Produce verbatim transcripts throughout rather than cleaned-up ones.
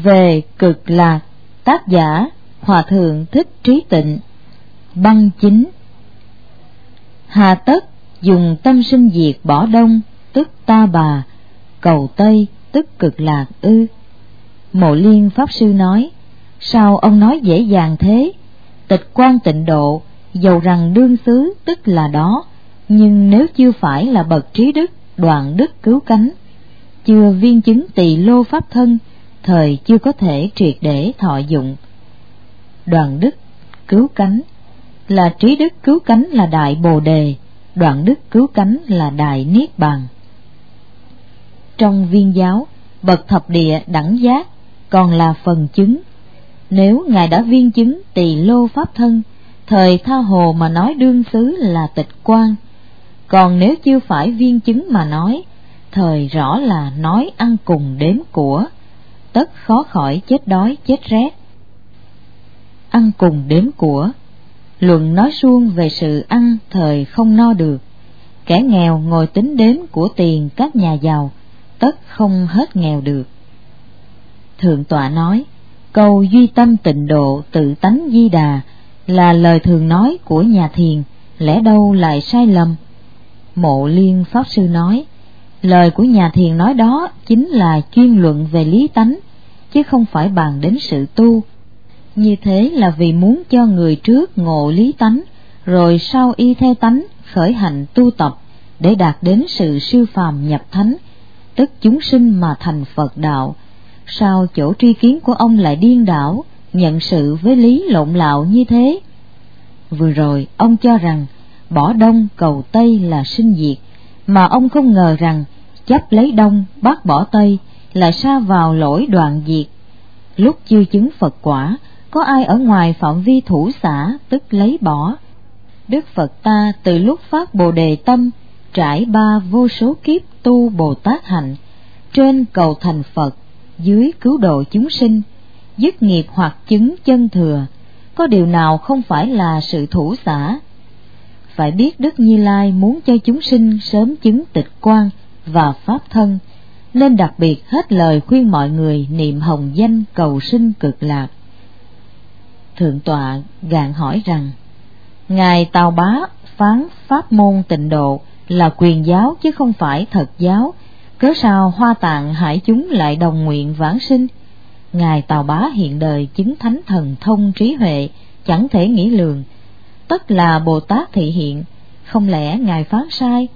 Về Cực Lạc, tác giả Hòa Thượng Thích Trí Tịnh. Băng chính. Hà tất dùng tâm sinh diệt bỏ đông, tức ta bà, cầu Tây, tức Cực Lạc ư? Mộ Liên Pháp Sư nói, sao ông nói dễ dàng thế? Tịch Quan Tịnh Độ, dầu rằng đương xứ tức là đó, nhưng nếu chưa phải là bậc trí đức, đoạn đức cứu cánh, chưa viên chứng tỳ lô pháp thân, thời chưa có thể triệt để thọ dụng. Đoạn đức cứu cánh là trí đức cứu cánh là đại bồ đề, đoạn đức cứu cánh là đại niết bàn. Trong viên giáo, bậc thập địa đẳng giác còn là phần chứng. Nếu ngài đã viên chứng tỳ lô pháp thân, thời tha hồ mà nói đương xứ là tịch quan. Còn nếu chưa phải viên chứng mà nói, thời rõ là nói ăn cùng đếm của, tất khó khỏi chết đói chết rét. Ăn cùng đếm của, luận nói suông về sự ăn thời không no được. Kẻ nghèo ngồi tính đếm của tiền các nhà giàu, tất không hết nghèo được. Thượng tọa nói, câu duy tâm tịnh độ tự tánh di đà là lời thường nói của nhà thiền, lẽ đâu lại sai lầm? Mộ Liên Pháp Sư nói, lời của nhà thiền nói đó chính là chuyên luận về lý tánh, chứ không phải bàn đến sự tu. Như thế là vì muốn cho người trước ngộ lý tánh, rồi sau y theo tánh khởi hành tu tập, để đạt đến sự siêu phàm nhập thánh, tức chúng sinh mà thành Phật đạo. Sao chỗ tri kiến của ông lại điên đảo, nhận sự với lý lộn lạo như thế? Vừa rồi ông cho rằng bỏ đông cầu Tây là sinh diệt, mà ông không ngờ rằng chấp lấy đông bác bỏ Tây là sa vào lỗi đoạn diệt. Lúc chưa chứng Phật quả, có ai ở ngoài phạm vi thủ xả tức lấy bỏ. Đức Phật ta từ lúc phát Bồ Đề tâm, trải ba vô số kiếp tu Bồ Tát hạnh, trên cầu thành Phật, dưới cứu độ chúng sinh, dứt nghiệp hoặc chứng chân thừa, có điều nào không phải là sự thủ xả? Phải biết Đức Như Lai muốn cho chúng sinh sớm chứng tịch quan và pháp thân, nên đặc biệt hết lời khuyên mọi người niệm hồng danh cầu sinh Cực Lạc. Thượng tọa gạn hỏi rằng, ngài Tào Bá phán pháp môn tịnh độ là quyền giáo chứ không phải thật giáo, cớ sao Hoa Tạng hải chúng lại đồng nguyện vãng sinh? Ngài Tào Bá hiện đời chứng thánh thần thông trí huệ chẳng thể nghĩ lường, tất là Bồ Tát thị hiện, không lẽ ngài phán sai?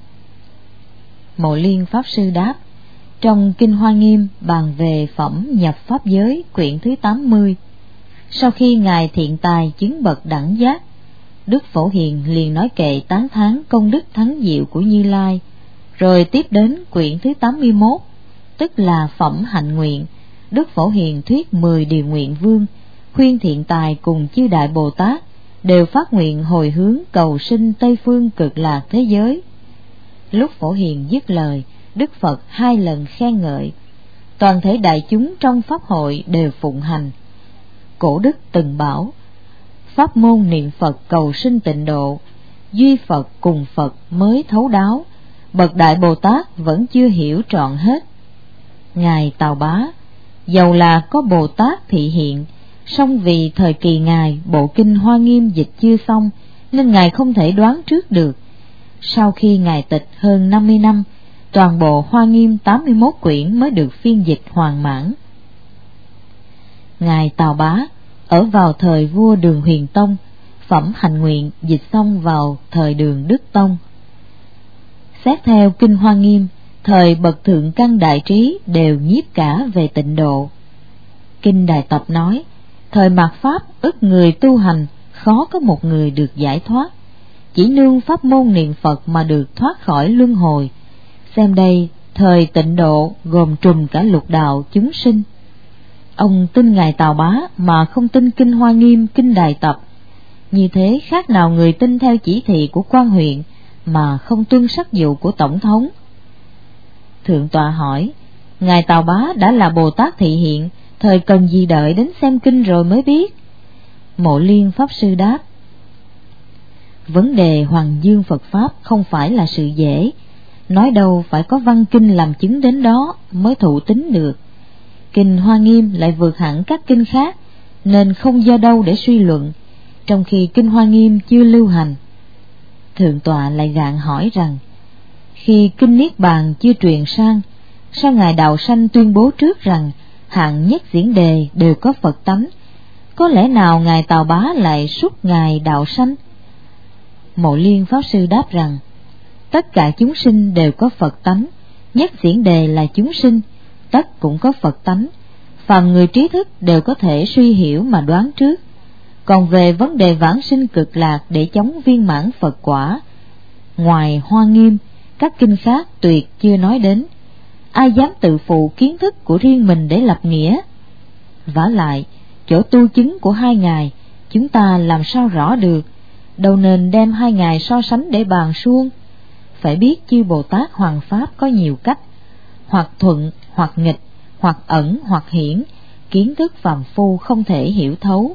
Mộ Liên Pháp Sư đáp, trong Kinh Hoa Nghiêm bàn về phẩm nhập pháp giới quyển thứ tám mươi, sau khi ngài Thiện Tài chứng bậc đẳng giác, Đức Phổ Hiền liền nói kệ tán thán công đức thắng diệu của Như Lai. Rồi tiếp đến quyển thứ tám mươi mốt, tức là phẩm hạnh nguyện, Đức Phổ Hiền thuyết mười điều nguyện vương, khuyên Thiện Tài cùng chư đại Bồ Tát đều phát nguyện hồi hướng cầu sinh Tây phương Cực Lạc thế giới. Lúc Phổ Hiền dứt lời, Đức Phật hai lần khen ngợi, toàn thể đại chúng trong pháp hội đều phụng hành. Cổ đức từng bảo, pháp môn niệm Phật cầu sinh tịnh độ, duy Phật cùng Phật mới thấu đáo, bậc đại Bồ Tát vẫn chưa hiểu trọn hết. Ngài Tào Bá, dầu là có Bồ Tát thị hiện, song vì thời kỳ ngài bộ kinh Hoa Nghiêm dịch chưa xong, nên ngài không thể đoán trước được. Sau khi ngài tịch hơn năm mươi năm, toàn bộ Hoa Nghiêm tám mươi mốt quyển mới được phiên dịch hoàn mãn. Ngài Tào Bá ở vào thời vua Đường Huyền Tông, phẩm hạnh nguyện dịch xong vào thời Đường Đức Tông. Xét theo Kinh Hoa Nghiêm, thời bậc thượng căn đại trí đều nhiếp cả về tịnh độ. Kinh Đại Tập nói, thời mạt Pháp ức người tu hành, khó có một người được giải thoát, chỉ nương pháp môn niệm Phật mà được thoát khỏi luân hồi. Xem đây, thời tịnh độ gồm trùm cả lục đạo chúng sinh. Ông tin ngài Tào Bá mà không tin Kinh Hoa Nghiêm, Kinh Đại Tập. Như thế khác nào người tin theo chỉ thị của quan huyện mà không tuân sắc dụ của tổng thống. Thượng tọa hỏi, ngài Tào Bá đã là Bồ Tát thị hiện, thời cần gì đợi đến xem kinh rồi mới biết? Mộ Liên Pháp Sư đáp, vấn đề Hoàng Dương Phật Pháp không phải là sự dễ, nói đâu phải có văn kinh làm chứng đến đó mới thụ tín được. Kinh Hoa Nghiêm lại vượt hẳn các kinh khác, nên không do đâu để suy luận, trong khi Kinh Hoa Nghiêm chưa lưu hành. Thượng tọa lại gạn hỏi rằng, khi Kinh Niết Bàn chưa truyền sang, sao Ngài Đạo Sanh tuyên bố trước rằng hạng nhất diễn đề đều có Phật tánh? Có lẽ nào Ngài Tào Bá lại xuất Ngài Đạo Sanh? Mộ Liên Pháp Sư đáp rằng, tất cả chúng sinh đều có Phật tánh, nhất diễn đề là chúng sinh, tất cũng có Phật tánh, phàm người trí thức đều có thể suy hiểu mà đoán trước. Còn về vấn đề vãng sinh cực lạc để chống viên mãn Phật quả, ngoài Hoa Nghiêm, các kinh khác tuyệt chưa nói đến. Ai dám tự phụ kiến thức của riêng mình để lập nghĩa? Vả lại, chỗ tu chứng của hai ngài, chúng ta làm sao rõ được, đâu nên đem hai ngài so sánh để bàn suông. Phải biết chư Bồ Tát Hoàng Pháp có nhiều cách, hoặc thuận, hoặc nghịch, hoặc ẩn, hoặc hiển, kiến thức phàm phu không thể hiểu thấu.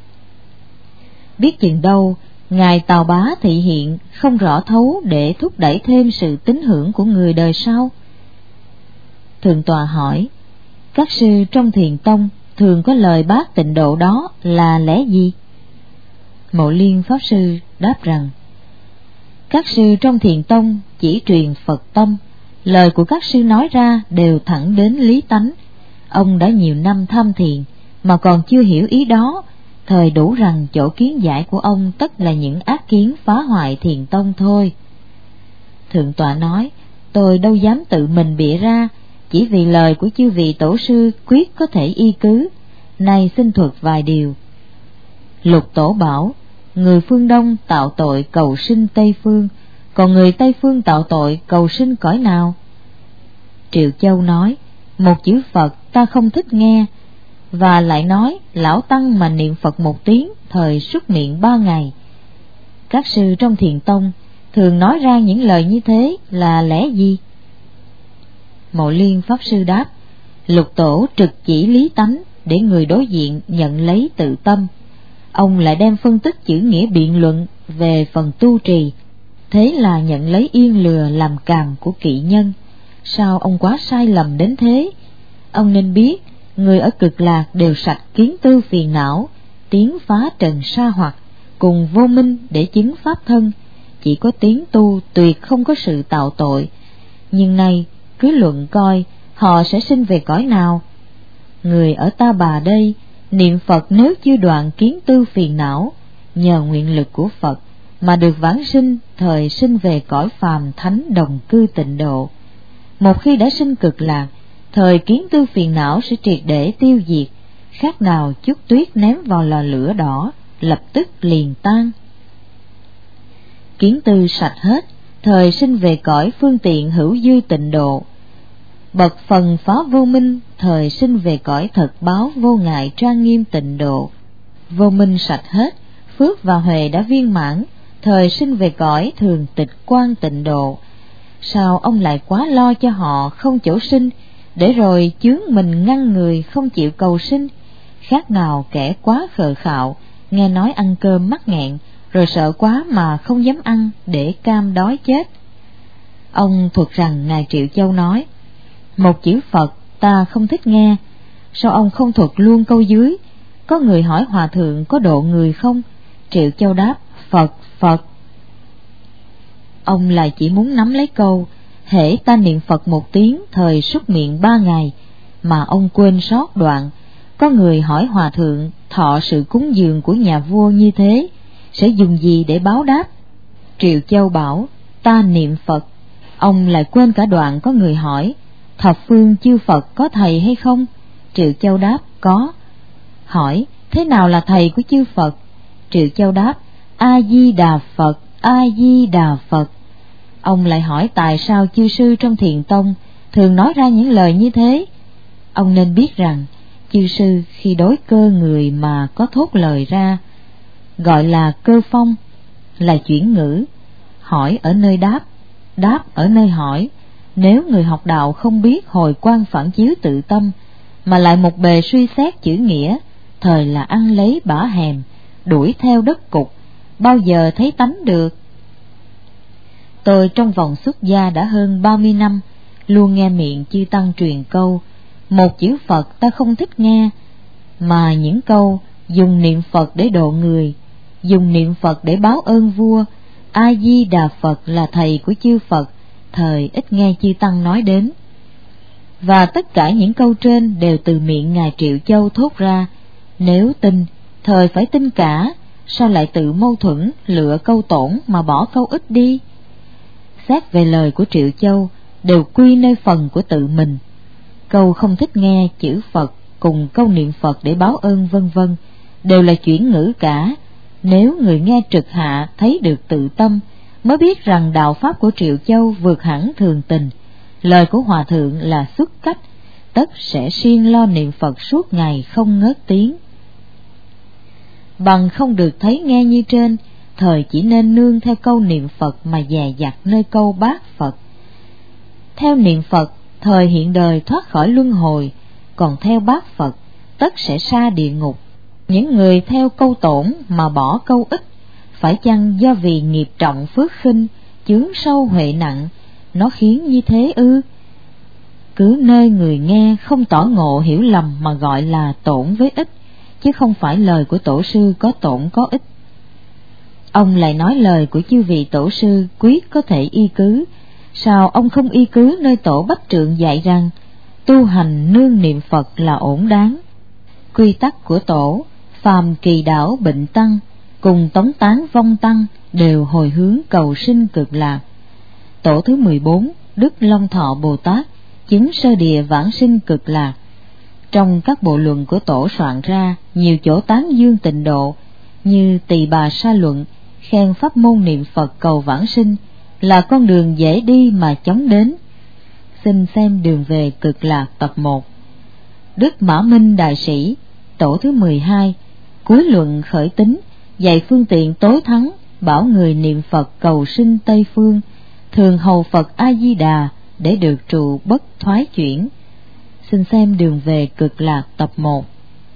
Biết chừng đâu, Ngài Tào Bá thị hiện không rõ thấu để thúc đẩy thêm sự tín hưởng của người đời sau. Thượng tọa hỏi, các sư trong Thiền Tông thường có lời bác tịnh độ đó là lẽ gì? Mộ Liên Pháp Sư đáp rằng, các sư trong Thiền Tông chỉ truyền Phật tông, lời của các sư nói ra đều thẳng đến lý tánh. Ông đã nhiều năm tham thiền mà còn chưa hiểu ý đó, thời đủ rằng chỗ kiến giải của ông tất là những ác kiến phá hoại Thiền Tông thôi. Thượng tọa nói, tôi đâu dám tự mình bịa ra, chỉ vì lời của chư vị tổ sư quyết có thể y cứ. Nay xin thuật vài điều. Lục Tổ bảo, người phương Đông tạo tội cầu sinh Tây phương, còn người Tây phương tạo tội cầu sinh cõi nào? Triệu Châu nói, một chữ Phật ta không thích nghe, và lại nói lão tăng mà niệm Phật một tiếng thời xuất miệng ba ngày. Các sư trong Thiền Tông thường nói ra những lời như thế là lẽ gì? Mộ Liên Pháp Sư đáp, Lục Tổ trực chỉ lý tánh để người đối diện nhận lấy tự tâm. Ông lại đem phân tích chữ nghĩa biện luận về phần tu trì, thế là nhận lấy yên lừa làm càm của kỵ nhân. Sao ông quá sai lầm đến thế? Ông nên biết, người ở cực lạc đều sạch kiến tư phiền não, tiến phá trần sa hoặc, cùng vô minh để chứng pháp thân, chỉ có tiến tu tuyệt không có sự tạo tội. Nhưng nay cứ luận coi họ sẽ sinh về cõi nào. Người ở Ta Bà đây niệm Phật nếu chưa đoạn kiến tư phiền não, nhờ nguyện lực của Phật mà được vãng sinh, thời sinh về cõi phàm thánh đồng cư tịnh độ. Một khi đã sinh cực lạc, thời kiến tư phiền não sẽ triệt để tiêu diệt, khác nào chút tuyết ném vào lò lửa đỏ, lập tức liền tan. Kiến tư sạch hết, thời sinh về cõi phương tiện hữu dư tịnh độ. Bậc phần phá vô minh, thời sinh về cõi thật báo vô ngại trang nghiêm tịnh độ. Vô minh sạch hết, phước và huệ đã viên mãn, thời sinh về cõi thường tịch quan tịnh độ. Sao ông lại quá lo cho họ không chỗ sinh, để rồi chướng mình ngăn người không chịu cầu sinh? Khác nào kẻ quá khờ khạo, nghe nói ăn cơm mắc nghẹn, rồi sợ quá mà không dám ăn để cam đói chết. Ông thuật rằng Ngài Triệu Châu nói, một chữ Phật ta không thích nghe. Sao ông không thuật luôn câu dưới? Có người hỏi hòa thượng có độ người không? Triệu Châu đáp, Phật, Phật. Ông lại chỉ muốn nắm lấy câu, hễ ta niệm Phật một tiếng thời xuất miệng ba ngày, mà ông quên sót đoạn. Có người hỏi hòa thượng thọ sự cúng dường của nhà vua như thế, sẽ dùng gì để báo đáp? Triệu Châu bảo, ta niệm Phật. Ông lại quên cả đoạn có người hỏi, thập phương chư Phật có thầy hay không? Triệu Châu đáp, có. Hỏi, thế nào là thầy của chư Phật? Triệu Châu đáp, A-di-đà Phật, A-di-đà Phật. Ông lại hỏi tại sao chư sư trong Thiền Tông thường nói ra những lời như thế? Ông nên biết rằng, chư sư khi đối cơ người mà có thốt lời ra, gọi là cơ phong, là chuyển ngữ, hỏi ở nơi đáp, đáp ở nơi hỏi. Nếu người học đạo không biết hồi quan phản chiếu tự tâm, mà lại một bề suy xét chữ nghĩa, thời là ăn lấy bả hèm, đuổi theo đất cục, bao giờ thấy tánh được. Tôi trong vòng xuất gia đã hơn ba mươi năm, luôn nghe miệng chư tăng truyền câu, một chữ Phật ta không thích nghe, mà những câu dùng niệm Phật để độ người, dùng niệm Phật để báo ơn vua, A Di Đà Phật là thầy của chư Phật, thời ít nghe chư tăng nói đến. Và tất cả những câu trên đều từ miệng Ngài Triệu Châu thốt ra. Nếu tin, thời phải tin cả, sao lại tự mâu thuẫn lựa câu tổn mà bỏ câu ít đi? Xét về lời của Triệu Châu đều quy nơi phần của tự mình. Câu không thích nghe chữ Phật cùng câu niệm Phật để báo ơn vân vân đều là chuyển ngữ cả. Nếu người nghe trực hạ thấy được tự tâm, mới biết rằng đạo pháp của Triệu Châu vượt hẳn thường tình. Lời của Hòa Thượng là xuất cách, tất sẽ siêng lo niệm Phật suốt ngày không ngớt tiếng. Bằng không được thấy nghe như trên, thời chỉ nên nương theo câu niệm Phật mà dè dặt nơi câu bát Phật. Theo niệm Phật, thời hiện đời thoát khỏi luân hồi, còn theo bát Phật, tất sẽ sa địa ngục. Những người theo câu tổn mà bỏ câu ít, phải chăng do vì nghiệp trọng phước khinh, chướng sâu huệ nặng, nó khiến như thế ư? Cứ nơi người nghe không tỏ ngộ hiểu lầm mà gọi là tổn với ít, chứ không phải lời của tổ sư có tổn có ít. Ông lại nói lời của chư vị tổ sư quyết có thể y cứ, sao ông không y cứ nơi tổ Bách Trượng dạy rằng tu hành nương niệm Phật là ổn đáng? Quy tắc của tổ, phàm kỳ đảo bệnh tăng, cùng tống tán vong tăng đều hồi hướng cầu sinh cực lạc. Tổ thứ mười bốn, Đức Long Thọ Bồ Tát, chứng sơ địa vãng sinh cực lạc. Trong các bộ luận của tổ soạn ra, nhiều chỗ tán dương tịnh độ, như Tỳ Bà Sa Luận, khen pháp môn niệm Phật cầu vãng sinh là con đường dễ đi mà chóng đến. Xin xem Đường về cực lạc tập một. Đức Mã Minh Đại Sĩ, tổ thứ mười hai, cuối luận khởi tính, dạy phương tiện tối thắng, bảo người niệm Phật cầu sinh Tây Phương, thường hầu Phật A Di Đà để được trụ bất thoái chuyển. Xin xem Đường về cực lạc tập một.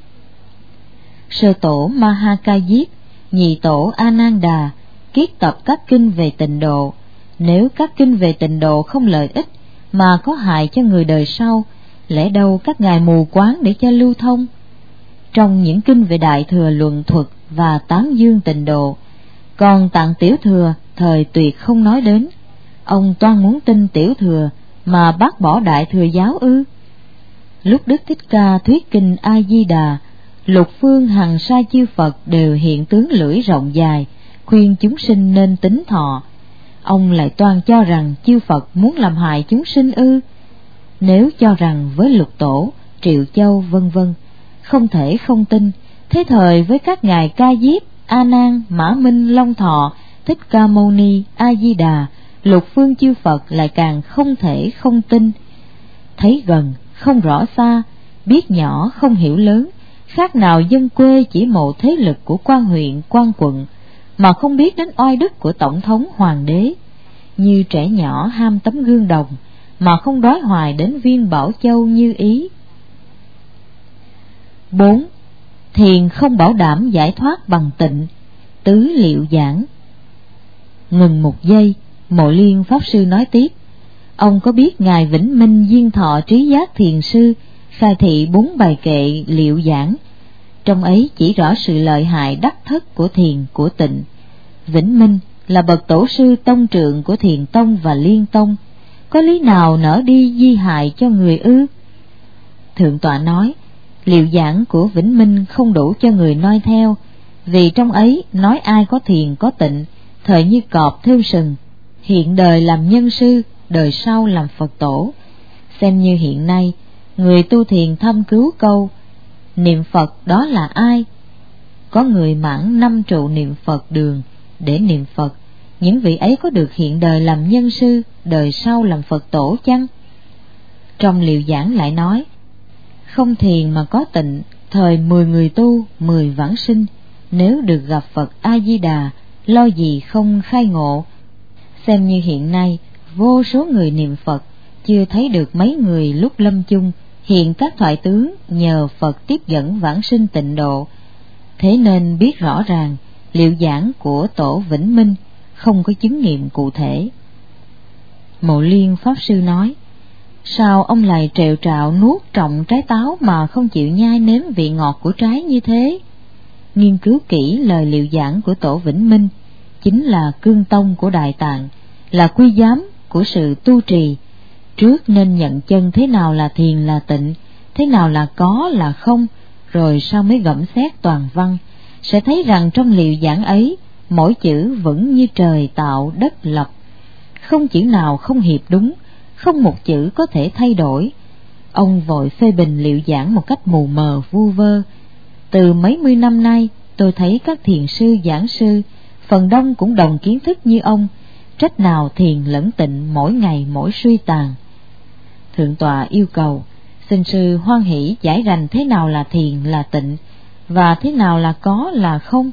Sơ tổ Ma Ha Ca Diếp, nhị tổ A Nan Đà kiết tập các kinh về tịnh độ. Nếu các kinh về tịnh độ không lợi ích mà có hại cho người đời sau, lẽ đâu các ngài mù quáng để cho lưu thông? Trong những kinh về Đại Thừa luận thuật và tán dương tịnh độ, còn Tạng Tiểu Thừa thời tuyệt không nói đến. Ông toan muốn tin Tiểu Thừa mà bác bỏ Đại Thừa giáo ư? Lúc Đức Thích Ca thuyết kinh A Di Đà, lục phương hằng sa chư Phật đều hiện tướng lưỡi rộng dài, khuyên chúng sinh nên tín thọ. Ông lại toan cho rằng chư Phật muốn làm hại chúng sinh ư? Nếu cho rằng với Lục Tổ, Triệu Châu vân vân không thể không tin, thế thời với các ngài Ca Diếp, A Nan, Mã Minh, Long Thọ, Thích Ca Mâu Ni, A Di Đà, lục phương chư Phật lại càng không thể không tin. Thấy gần không rõ xa, biết nhỏ không hiểu lớn, khác nào dân quê chỉ mộ thế lực của quan huyện, quan quận, mà không biết đến oai đức của tổng thống hoàng đế. Như trẻ nhỏ ham tấm gương đồng, mà không đói hoài đến viên Bảo Châu như ý. Bốn. Thiền không bảo đảm giải thoát bằng tịnh. Tứ liệu giảng. Ngừng một giây, Mộ Liên Pháp Sư nói tiếp. Ông có biết Ngài Vĩnh Minh Diên Thọ Trí Giác Thiền Sư khai thị bốn bài kệ liệu giảng, trong ấy chỉ rõ sự lợi hại đắc thất của thiền của tịnh. Vĩnh Minh là bậc tổ sư tông trượng của Thiền Tông và Liên Tông, có lý nào nỡ đi di hại cho người ư? Thượng tọa nói, liệu giảng của Vĩnh Minh không đủ cho người noi theo, vì trong ấy nói ai có thiền có tịnh, thời như cọp thêu sừng, hiện đời làm nhân sư, đời sau làm Phật tổ. Xem như hiện nay, người tu thiền thâm cứu câu niệm Phật đó là ai? Có người mãn năm trụ niệm Phật đường để niệm Phật, những vị ấy có được hiện đời làm nhân sư, đời sau làm Phật tổ chăng? Trong liệu giảng lại nói, không thiền mà có tịnh, thời mười người tu, mười vãng sinh, nếu được gặp Phật A Di Đà, lo gì không khai ngộ. Xem như hiện nay, vô số người niệm Phật, chưa thấy được mấy người lúc lâm chung hiện các thoại tướng nhờ Phật tiếp dẫn vãng sinh tịnh độ. Thế nên biết rõ ràng liệu giảng của tổ Vĩnh Minh không có chứng nghiệm cụ thể. Mộ Liên Pháp Sư nói, Sao ông lại trèo trạo nuốt trọn trái táo mà không chịu nhai nếm vị ngọt của trái như thế? Nghiên cứu kỹ lời liệu giảng của Tổ Vĩnh Minh, chính là cương tông của Đại Tạng, là quy giám của sự tu trì. Trước nên nhận chân thế nào là thiền là tịnh, thế nào là có là không, rồi sau mới gẫm xét toàn văn, sẽ thấy rằng trong liệu giảng ấy, mỗi chữ vững như trời tạo đất lập, không chữ nào không hiệp đúng, không một chữ có thể thay đổi. Ông vội phê bình liệu giảng một cách mù mờ vu vơ. Từ mấy mươi năm nay, tôi thấy các thiền sư giảng sư phần đông cũng đồng kiến thức như ông, trách nào thiền lẫn tịnh mỗi ngày mỗi suy tàn. Thượng tọa yêu cầu xin sư hoan hỷ giải rành thế nào là thiền là tịnh, và thế nào là có là không.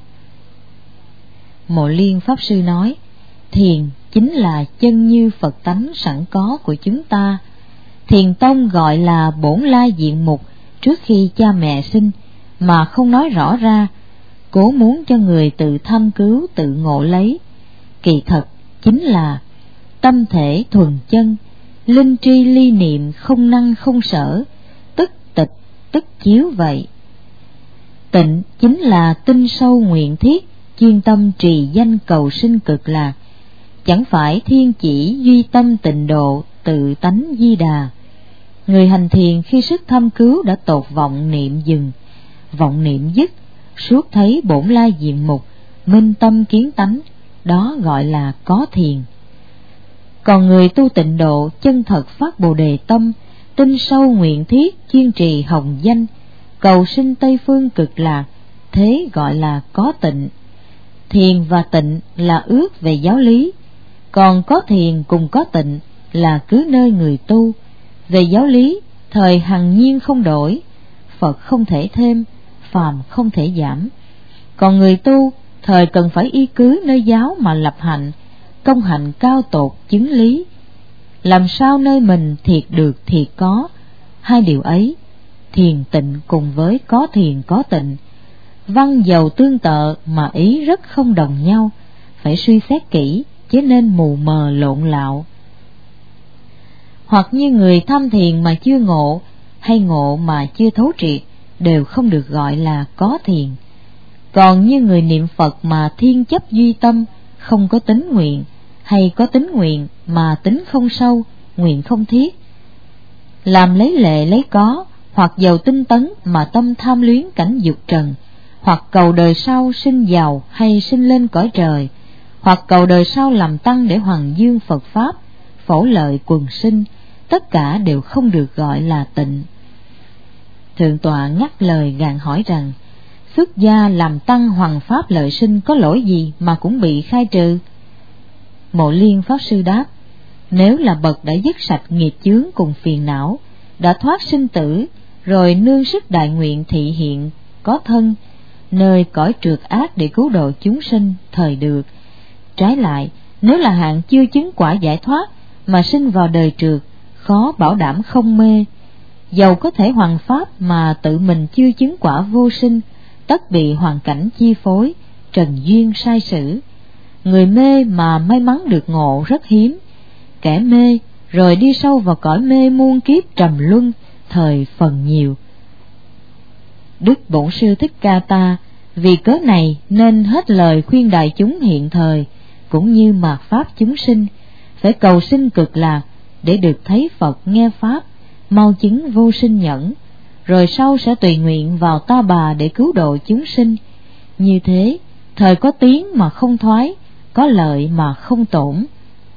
Mộ Liên Pháp Sư nói, thiền chính là chân như Phật tánh sẵn có của chúng ta. Thiền tông gọi là bổn lai diện mục trước khi cha mẹ sinh, mà không nói rõ ra, cố muốn cho người tự thâm cứu tự ngộ lấy. Kỳ thật chính là tâm thể thuần chân, linh tri ly niệm không năng không sở, tức tịch tức chiếu vậy. Tịnh chính là tinh sâu nguyện thiết, chuyên tâm trì danh cầu sinh cực lạc, chẳng phải thiên chỉ duy tâm tịnh độ tự tánh di đà. Người hành thiền khi sức thâm cứu đã tột vọng niệm dừng, vọng niệm dứt, suốt thấy bổn lai diện mục, minh tâm kiến tánh, đó gọi là có thiền. Còn người tu tịnh độ chân thật phát bồ đề tâm, tinh sâu nguyện thiết, chuyên trì hồng danh, cầu sinh Tây phương cực lạc, thế gọi là có tịnh. Thiền và tịnh là ước về giáo lý, còn có thiền cùng có tịnh là cứ nơi người tu. Về giáo lý, thời hằng nhiên không đổi, Phật không thể thêm, phàm không thể giảm. Còn người tu, thời cần phải y cứ nơi giáo mà lập hạnh, công hạnh cao tột chứng lý. Làm sao nơi mình thiệt được thiệt có, hai điều ấy, thiền tịnh cùng với có thiền có tịnh, văn dầu tương tự mà ý rất không đồng nhau, phải suy xét kỹ, chứ nên mù mờ lộn lạo. Hoặc như người tham thiền mà chưa ngộ, hay ngộ mà chưa thấu triệt, đều không được gọi là có thiền. Còn như người niệm Phật mà thiên chấp duy tâm, không có tính nguyện, hay có tính nguyện mà tính không sâu, nguyện không thiết, làm lấy lệ lấy có, hoặc giàu tinh tấn mà tâm tham luyến cảnh dục trần, hoặc cầu đời sau sinh giàu hay sinh lên cõi trời, hoặc cầu đời sau làm tăng để hoàng dương Phật Pháp, phổ lợi quần sinh, tất cả đều không được gọi là tịnh. Thượng tọa ngắt lời gạn hỏi rằng, xuất gia làm tăng hoằng Pháp lợi sinh có lỗi gì mà cũng bị khai trừ? Mộ Liên Pháp Sư đáp, nếu là bậc đã dứt sạch nghiệp chướng cùng phiền não, đã thoát sinh tử, rồi nương sức đại nguyện thị hiện có thân, nơi cõi trượt ác để cứu độ chúng sinh, thời được. Trái lại, nếu là hạng chưa chứng quả giải thoát mà sinh vào đời trượt, khó bảo đảm không mê. Dầu có thể hoằng Pháp mà tự mình chưa chứng quả vô sinh, tất bị hoàn cảnh chi phối, trần duyên sai sử. Người mê mà may mắn được ngộ rất hiếm, kẻ mê rồi đi sâu vào cõi mê muôn kiếp trầm luân, thời phần nhiều. Đức Bổn Sư Thích Ca Ta vì cớ này nên hết lời khuyên đại chúng hiện thời, cũng như mạt Pháp chúng sinh, phải cầu sinh cực lạc để được thấy Phật nghe Pháp, mau chứng vô sinh nhẫn, rồi sau sẽ tùy nguyện vào Ta Bà để cứu độ chúng sinh. Như thế, thời có tiến mà không thoái, có lợi mà không tổn.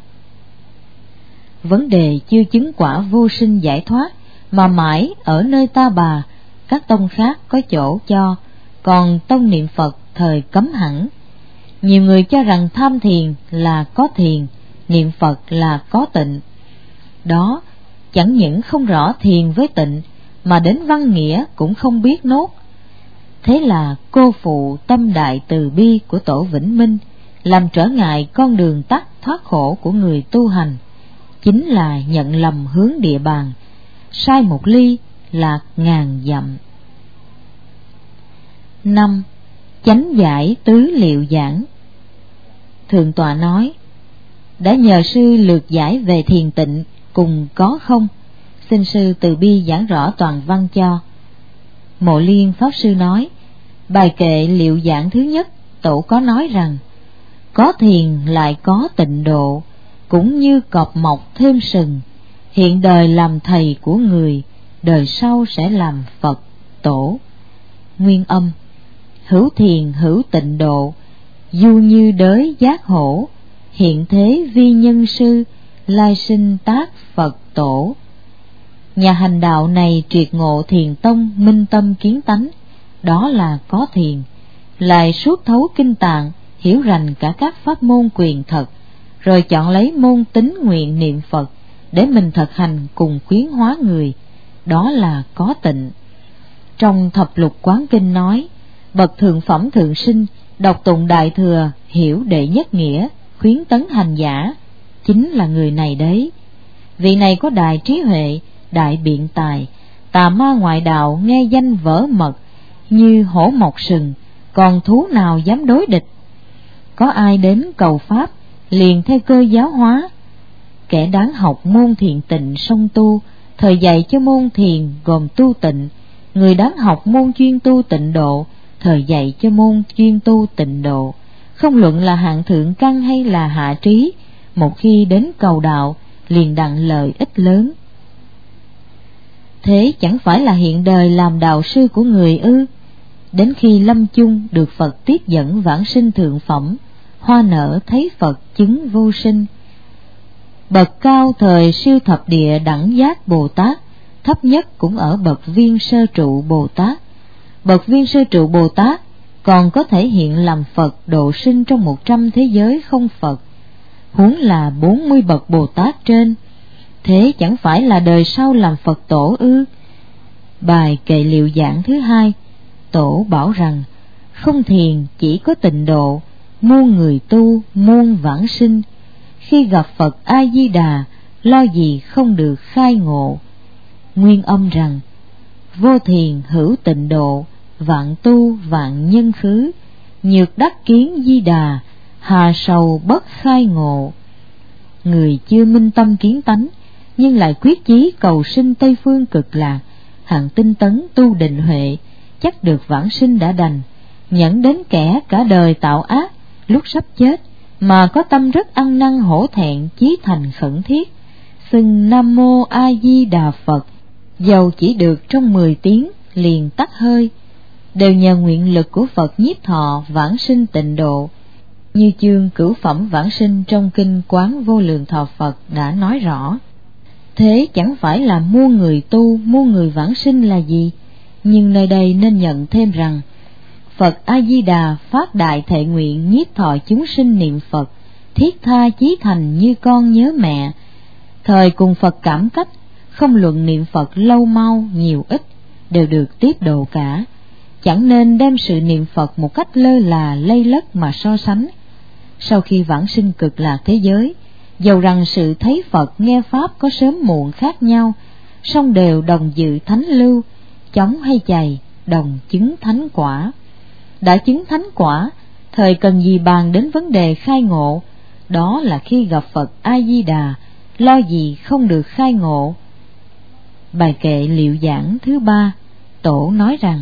Vấn đề chưa chứng quả vô sinh giải thoát mà mãi ở nơi Ta Bà, các tông khác có chỗ cho, còn tông niệm Phật thời cấm hẳn. Nhiều người cho rằng tham thiền là có thiền, niệm Phật là có tịnh. Đó chẳng những không rõ thiền với tịnh, mà đến văn nghĩa cũng không biết nốt. Thế là cô phụ tâm đại từ bi của Tổ Vĩnh Minh, làm trở ngại con đường tắt thoát khổ của người tu hành. Chính là nhận lầm hướng địa bàn, sai một ly lạc ngàn dặm. Năm. Chánh giải tứ liệu giảng. Thượng tọa nói, đã nhờ sư lược giải về thiền tịnh cùng có không, xin sư từ bi giảng rõ toàn văn cho. Mộ Liên Pháp Sư nói, bài kệ liệu giảng thứ nhất, tổ có nói rằng, có thiền lại có tịnh độ, cũng như cọp mọc thêm sừng, hiện đời làm thầy của người, đời sau sẽ làm Phật tổ. Nguyên âm: hữu thiền hữu tịnh độ, du như đới giác hổ, hiện thế vi nhân sư, lai sinh tác Phật tổ. Nhà hành đạo này triệt ngộ thiền tông, minh tâm kiến tánh, đó là có thiền, lại suốt thấu kinh tạng, hiểu rành cả các pháp môn quyền thật, rồi chọn lấy môn tín nguyện niệm Phật để mình thực hành cùng khuyến hóa người, đó là có tịnh. Trong thập lục quán kinh nói, bậc thượng phẩm thượng sinh đọc tụng đại thừa, hiểu đệ nhất nghĩa, khuyến tấn hành giả, chính là người này đấy. Vị này có đại trí huệ, đại biện tài, tà ma ngoại đạo nghe danh vỡ mật, như hổ mọc sừng, còn thú nào dám đối địch. Có ai đến cầu pháp, liền theo cơ giáo hóa. Kẻ đáng học môn thiền tịnh song tu, thời dạy cho môn thiền gồm tu tịnh. Người đáng học môn chuyên tu tịnh độ, thời dạy cho môn chuyên tu tịnh độ. Không luận là hạng thượng căn hay là hạ trí, một khi đến cầu đạo, liền đặng lợi ích lớn. Thế chẳng phải là hiện đời làm đạo sư của người ư? Đến khi lâm chung được Phật tiếp dẫn vãng sinh thượng phẩm, hoa nở thấy Phật chứng vô sinh. Bậc cao thời siêu thập địa đẳng giác Bồ Tát, thấp nhất cũng ở bậc viên sơ trụ Bồ Tát. Bậc viên sơ trụ Bồ Tát còn có thể hiện làm Phật độ sinh trong một trăm thế giới không Phật, huống là bốn mươi bậc Bồ Tát trên. Thế chẳng phải là đời sau làm Phật tổ ư? Bài kệ liệu giảng thứ hai, tổ bảo rằng, không thiền chỉ có tịnh độ, muôn người tu muôn vãng sinh. Khi gặp Phật A Di Đà, lo gì không được khai ngộ. Nguyên âm rằng, vô thiền hữu tịnh độ, vạn tu vạn nhân khứ, nhược đắc kiến Di Đà, hà sầu bất khai ngộ. Người chưa minh tâm kiến tánh, nhưng lại quyết chí cầu sinh Tây phương cực lạc, hạng tinh tấn tu định huệ, chắc được vãng sinh đã đành. Nhẫn đến kẻ cả đời tạo ác, lúc sắp chết mà có tâm rất ăn năn hổ thẹn, chí thành khẩn thiết, xưng Nam Mô A Di Đà Phật, dầu chỉ được trong mười tiếng liền tắt hơi, đều nhờ nguyện lực của Phật nhiếp thọ vãng sinh tịnh độ. Như chương cửu phẩm vãng sinh trong kinh Quán Vô Lượng Thọ Phật đã nói rõ. Thế chẳng phải là muôn người tu muôn người vãng sinh là gì? Nhưng nơi đây nên nhận thêm rằng, Phật A Di Đà phát đại thệ nguyện nhiếp thọ chúng sinh niệm Phật, thiết tha chí thành như con nhớ mẹ. Thời cùng Phật cảm cách, không luận niệm Phật lâu mau nhiều ít, đều được tiếp độ cả. Chẳng nên đem sự niệm Phật một cách lơ là lây lất mà so sánh. Sau khi vãng sinh cực lạc thế giới, dầu rằng sự thấy Phật nghe Pháp có sớm muộn khác nhau, song đều đồng dự thánh lưu, chóng hay chày đồng chứng thánh quả. Đã chứng thánh quả, thời cần gì bàn đến vấn đề khai ngộ, đó là khi gặp Phật A Di Đà, lo gì không được khai ngộ. Bài kệ liệu giảng thứ ba, tổ nói rằng,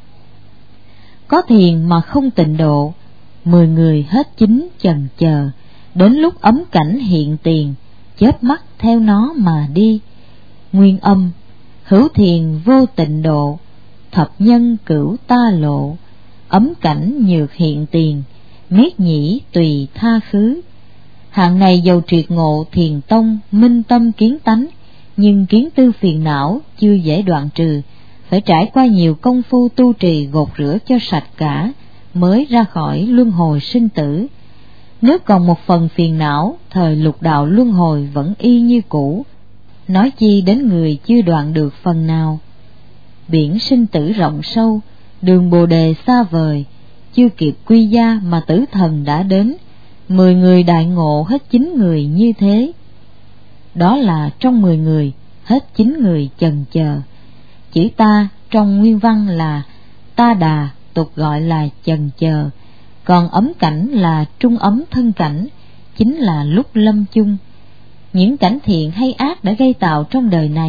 có thiền mà không tịnh độ, mười người hết chín chần chờ, đến lúc ấm cảnh hiện tiền, chớp mắt theo nó mà đi. Nguyên âm: hữu thiền vô tịnh độ, thập nhân cửu ta lộ, ấm cảnh nhược hiện tiền, miết nhĩ tùy tha khứ. Hạng này dầu triệt ngộ thiền tông, minh tâm kiến tánh, nhưng kiến tư phiền não chưa dễ đoạn trừ, phải trải qua nhiều công phu tu trì gột rửa cho sạch cả, mới ra khỏi luân hồi sinh tử. Nếu còn một phần phiền não, thời lục đạo luân hồi vẫn y như cũ, nói chi đến người chưa đoạn được phần nào. Biển sinh tử rộng sâu, đường bồ đề xa vời, chưa kịp quy gia mà tử thần đã đến. Mười người đại ngộ hết chín người như thế. Đó là trong mười người hết chín người chần chờ. Chữ ta trong nguyên văn là ta đà, tục gọi là chần chờ. Còn ấm cảnh là trung ấm thân cảnh, chính là lúc lâm chung. Những cảnh thiện hay ác đã gây tạo trong đời này,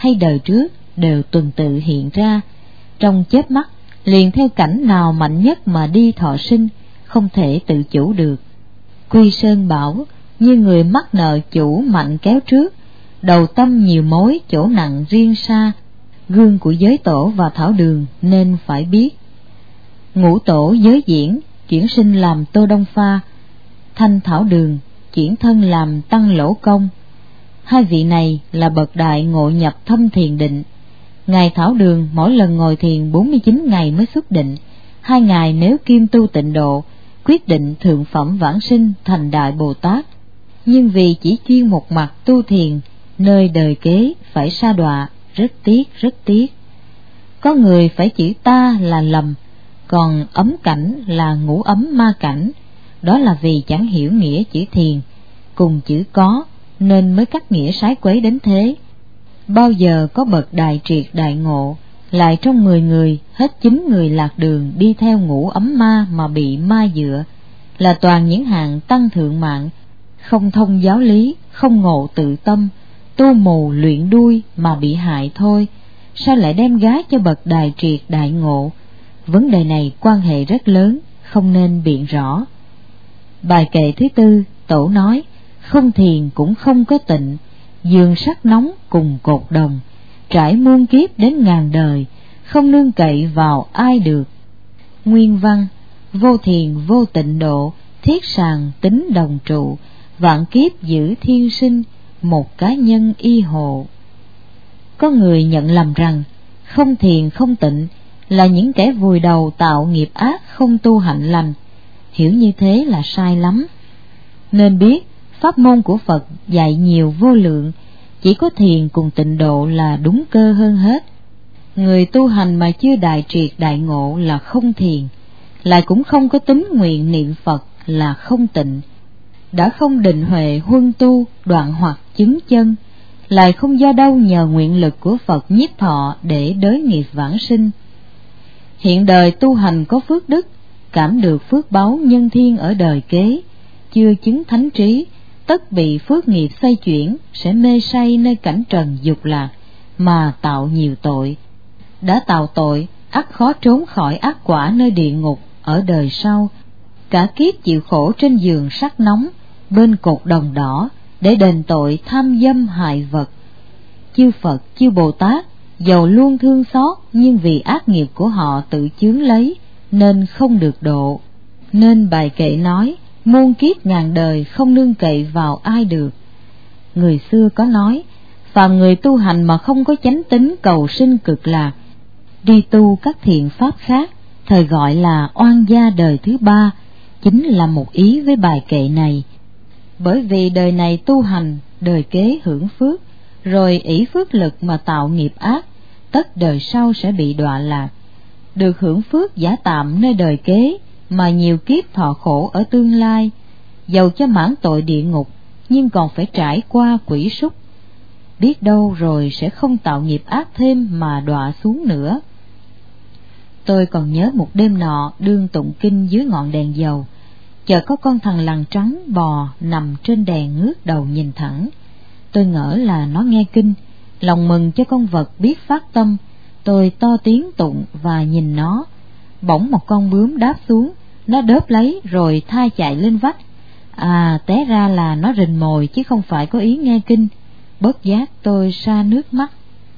hay đời trước đều tuần tự hiện ra, trong chớp mắt liền theo cảnh nào mạnh nhất mà đi thọ sinh, không thể tự chủ được. Quy Sơn bảo, như người mắc nợ chủ mạnh kéo trước, đầu tâm nhiều mối chỗ nặng riêng xa, gương của giới tổ và thảo đường nên phải biết. Ngũ tổ giới diễn chuyển sinh làm Tô Đông Pha, Thanh Thảo Đường chuyển thân làm Tăng Lỗ Công. Hai vị này là bậc đại ngộ nhập thâm thiền định. Ngài Thảo Đường mỗi lần ngồi thiền bốn mươi chín ngày mới xuất định, hai ngày nếu kim tu tịnh độ, quyết định thượng phẩm vãng sinh thành Đại Bồ Tát. Nhưng vì chỉ chuyên một mặt tu thiền, nơi đời kế phải sa đọa, rất tiếc rất tiếc. Có người phải chữ ta là lầm, còn ấm cảnh là ngũ ấm ma cảnh, đó là vì chẳng hiểu nghĩa chữ thiền cùng chữ có nên mới cắt nghĩa sái quấy đến thế. Bao giờ có bậc đại triệt đại ngộ, lại trong mười người hết chín người lạc đường đi theo ngũ ấm ma mà bị ma dựa, là toàn những hạng tăng thượng mạng, không thông giáo lý, không ngộ tự tâm, tu mù luyện đuôi mà bị hại thôi. Sao lại đem gái cho bậc đại triệt đại ngộ? Vấn đề này quan hệ rất lớn, không nên biện rõ. Bài kệ thứ tư, tổ nói, không thiền cũng không có tịnh, giường sắt nóng cùng cột đồng, trải muôn kiếp đến ngàn đời, không nương cậy vào ai được. Nguyên văn, vô thiền vô tịnh độ, thiết sàng tính đồng trụ, vạn kiếp giữ thiên sinh, một cá nhân y hộ. Có người nhận lầm rằng không thiền không tịnh là những kẻ vùi đầu tạo nghiệp ác, không tu hạnh lành. Hiểu như thế là sai lắm. Nên biết pháp môn của Phật dạy nhiều vô lượng, chỉ có thiền cùng tịnh độ là đúng cơ hơn hết. Người tu hành mà chưa đại triệt đại ngộ là không thiền, lại cũng không có tín nguyện niệm Phật là không tịnh. Đã không định huệ huân tu, đoạn hoặc chứng chân, lại không do đâu nhờ nguyện lực của Phật nhiếp thọ để đới nghiệp vãng sinh. Hiện đời tu hành có phước đức, cảm được phước báu nhân thiên ở đời kế, chưa chứng thánh trí, tất bị phước nghiệp xoay chuyển, sẽ mê say nơi cảnh trần dục lạc mà tạo nhiều tội. Đã tạo tội, ắt khó trốn khỏi ác quả nơi địa ngục ở đời sau, cả kiếp chịu khổ trên giường sắt nóng, bên cột đồng đỏ, để đền tội tham dâm hại vật. Chư Phật, chư Bồ Tát dầu luôn thương xót, nhưng vì ác nghiệp của họ tự chướng lấy nên không được độ. Nên bài kệ nói, muôn kiếp ngàn đời không nương cậy vào ai được. Người xưa có nói, phàm người tu hành mà không có chánh tín cầu sinh cực lạc, đi tu các thiện pháp khác, thời gọi là oan gia đời thứ ba, chính là một ý với bài kệ này. Bởi vì đời này tu hành, đời kế hưởng phước, rồi ỷ phước lực mà tạo nghiệp ác, tất đời sau sẽ bị đọa lạc. Được hưởng phước giả tạm nơi đời kế, mà nhiều kiếp thọ khổ ở tương lai, dầu cho mãn tội địa ngục, nhưng còn phải trải qua quỷ súc. Biết đâu rồi sẽ không tạo nghiệp ác thêm mà đọa xuống nữa. Tôi còn nhớ một đêm nọ đương tụng kinh dưới ngọn đèn dầu, chợt có con thằn lằn trắng bò nằm trên đèn ngước đầu nhìn thẳng. Tôi ngỡ là nó nghe kinh, lòng mừng cho con vật biết phát tâm. Tôi to tiếng tụng và nhìn nó. Bỗng một con bướm đáp xuống, nó đớp lấy rồi tha chạy lên vách. À, té ra là nó rình mồi chứ không phải có ý nghe kinh. Bất giác tôi sa nước mắt.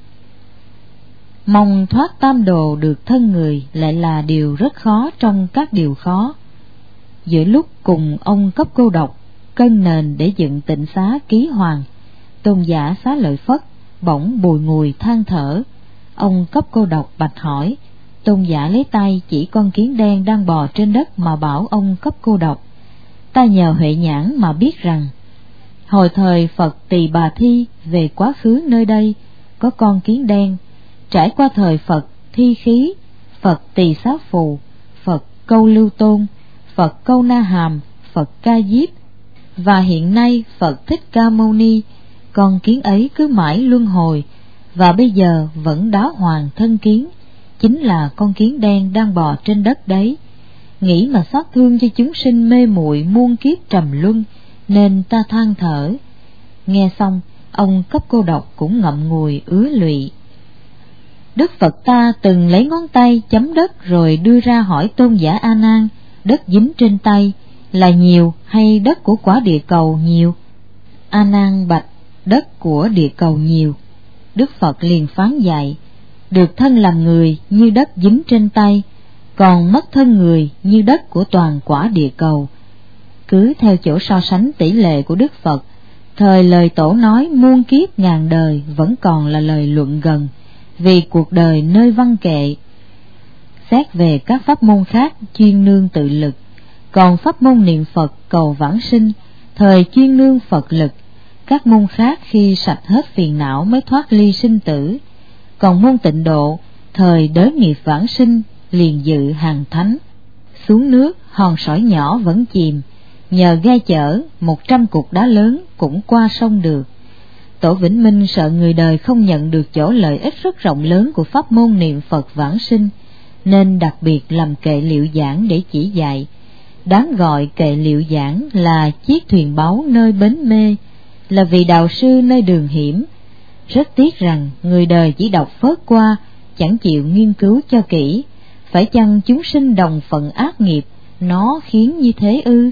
Mong thoát tam đồ được thân người lại là điều rất khó trong các điều khó. Giữa lúc cùng ông Cấp Cô Độc cân nền để dựng Tịnh Xá Ký Hoàng, Tôn giả Xá Lợi Phất bỗng bùi ngùi than thở. Ông Cấp Cô Độc bạch hỏi. Tôn giả lấy tay chỉ con kiến đen đang bò trên đất mà bảo ông Cấp Cô Độc, ta nhờ huệ nhãn mà biết rằng hồi thời Phật Tỳ Bà Thi về quá khứ nơi đây có con kiến đen, trải qua thời Phật Thi Khí, Phật Tỳ Xá Phù, Phật Câu Lưu Tôn, Phật Câu Na Hàm, Phật Ca Diếp, và hiện nay Phật Thích Ca Mâu Ni. Con kiến ấy cứ mãi luân hồi, và bây giờ vẫn đá hoàng thân kiến, chính là con kiến đen đang bò trên đất đấy. Nghĩ mà xót thương cho chúng sinh mê muội muôn kiếp trầm luân, nên ta than thở. Nghe xong, ông cấp cô độc cũng ngậm ngùi ứa lụy. Đức Phật ta từng lấy ngón tay chấm đất rồi đưa ra hỏi tôn giả A Nan, đất dính trên tay là nhiều hay đất của quả địa cầu nhiều? A Nan bạch, đất của địa cầu nhiều. Đức Phật liền phán dạy, được thân làm người như đất dính trên tay, còn mất thân người như đất của toàn quả địa cầu. Cứ theo chỗ so sánh tỷ lệ của Đức Phật, thời lời tổ nói muôn kiếp ngàn đời vẫn còn là lời luận gần, vì cuộc đời nơi văn kệ. Xét về các pháp môn khác chuyên nương tự lực, còn pháp môn niệm Phật cầu vãng sinh, thời chuyên nương Phật lực. Các môn khác khi sạch hết phiền não mới thoát ly sinh tử, còn môn tịnh độ, thời đới nghiệp vãng sinh, liền dự hàng thánh. Xuống nước, hòn sỏi nhỏ vẫn chìm, nhờ ghe chở, một trăm cục đá lớn cũng qua sông được. Tổ Vĩnh Minh sợ người đời không nhận được chỗ lợi ích rất rộng lớn của pháp môn niệm Phật vãng sinh, nên đặc biệt làm kệ liệu giảng để chỉ dạy. Đáng gọi kệ liệu giảng là chiếc thuyền báu nơi bến mê, là vì đạo sư nơi đường hiểm. Rất tiếc rằng người đời chỉ đọc phớt qua, chẳng chịu nghiên cứu cho kỹ. Phải chăng chúng sinh đồng phận ác nghiệp, nó khiến như thế ư?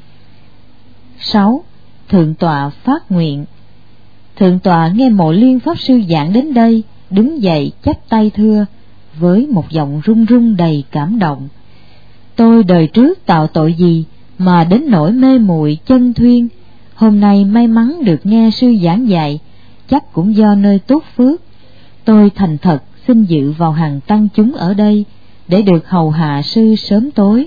sáu. Thượng tọa phát nguyện. Thượng tọa nghe Mộ Liên Pháp Sư giảng đến đây, đứng dậy chắp tay thưa, với một giọng run run đầy cảm động. Tôi đời trước tạo tội gì mà đến nỗi mê muội chân thuyên, hôm nay may mắn được nghe sư giảng dạy, chắc cũng do nơi tốt phước. Tôi thành thật xin dự vào hàng tăng chúng ở đây, để được hầu hạ sư sớm tối.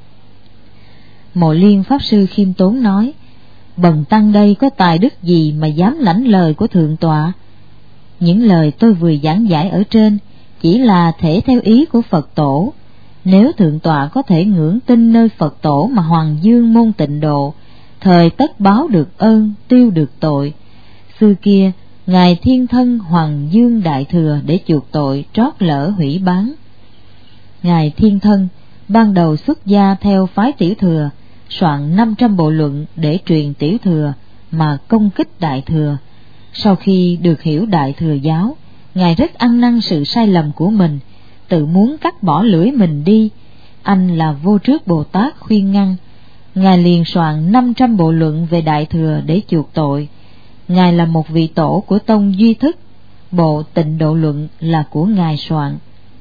Mộ Liên Pháp Sư khiêm tốn nói, bần tăng đây có tài đức gì mà dám lãnh lời của thượng tọa? Những lời tôi vừa giảng giải ở trên chỉ là thể theo ý của Phật tổ. Nếu thượng tọa có thể ngưỡng tin nơi Phật tổ mà hoàng dương môn tịnh độ, thời tất báo được ơn, tiêu được tội. Xưa kia ngài Thiên Thân hoàng dương đại thừa để chuộc tội trót lỡ hủy bán. Ngài Thiên Thân ban đầu xuất gia theo phái Tiểu Thừa, soạn năm trăm bộ luận để truyền Tiểu Thừa mà công kích Đại Thừa. Sau khi được hiểu Đại Thừa giáo, ngài rất ăn năn sự sai lầm của mình, tự muốn cắt bỏ lưỡi mình đi. Anh là Vô Trước Bồ Tát khuyên ngăn, ngài liền soạn năm trăm bộ luận về Đại Thừa để chuộc tội. Ngài là một vị tổ của tông Duy Thức, bộ Tịnh Độ Luận là của ngài soạn.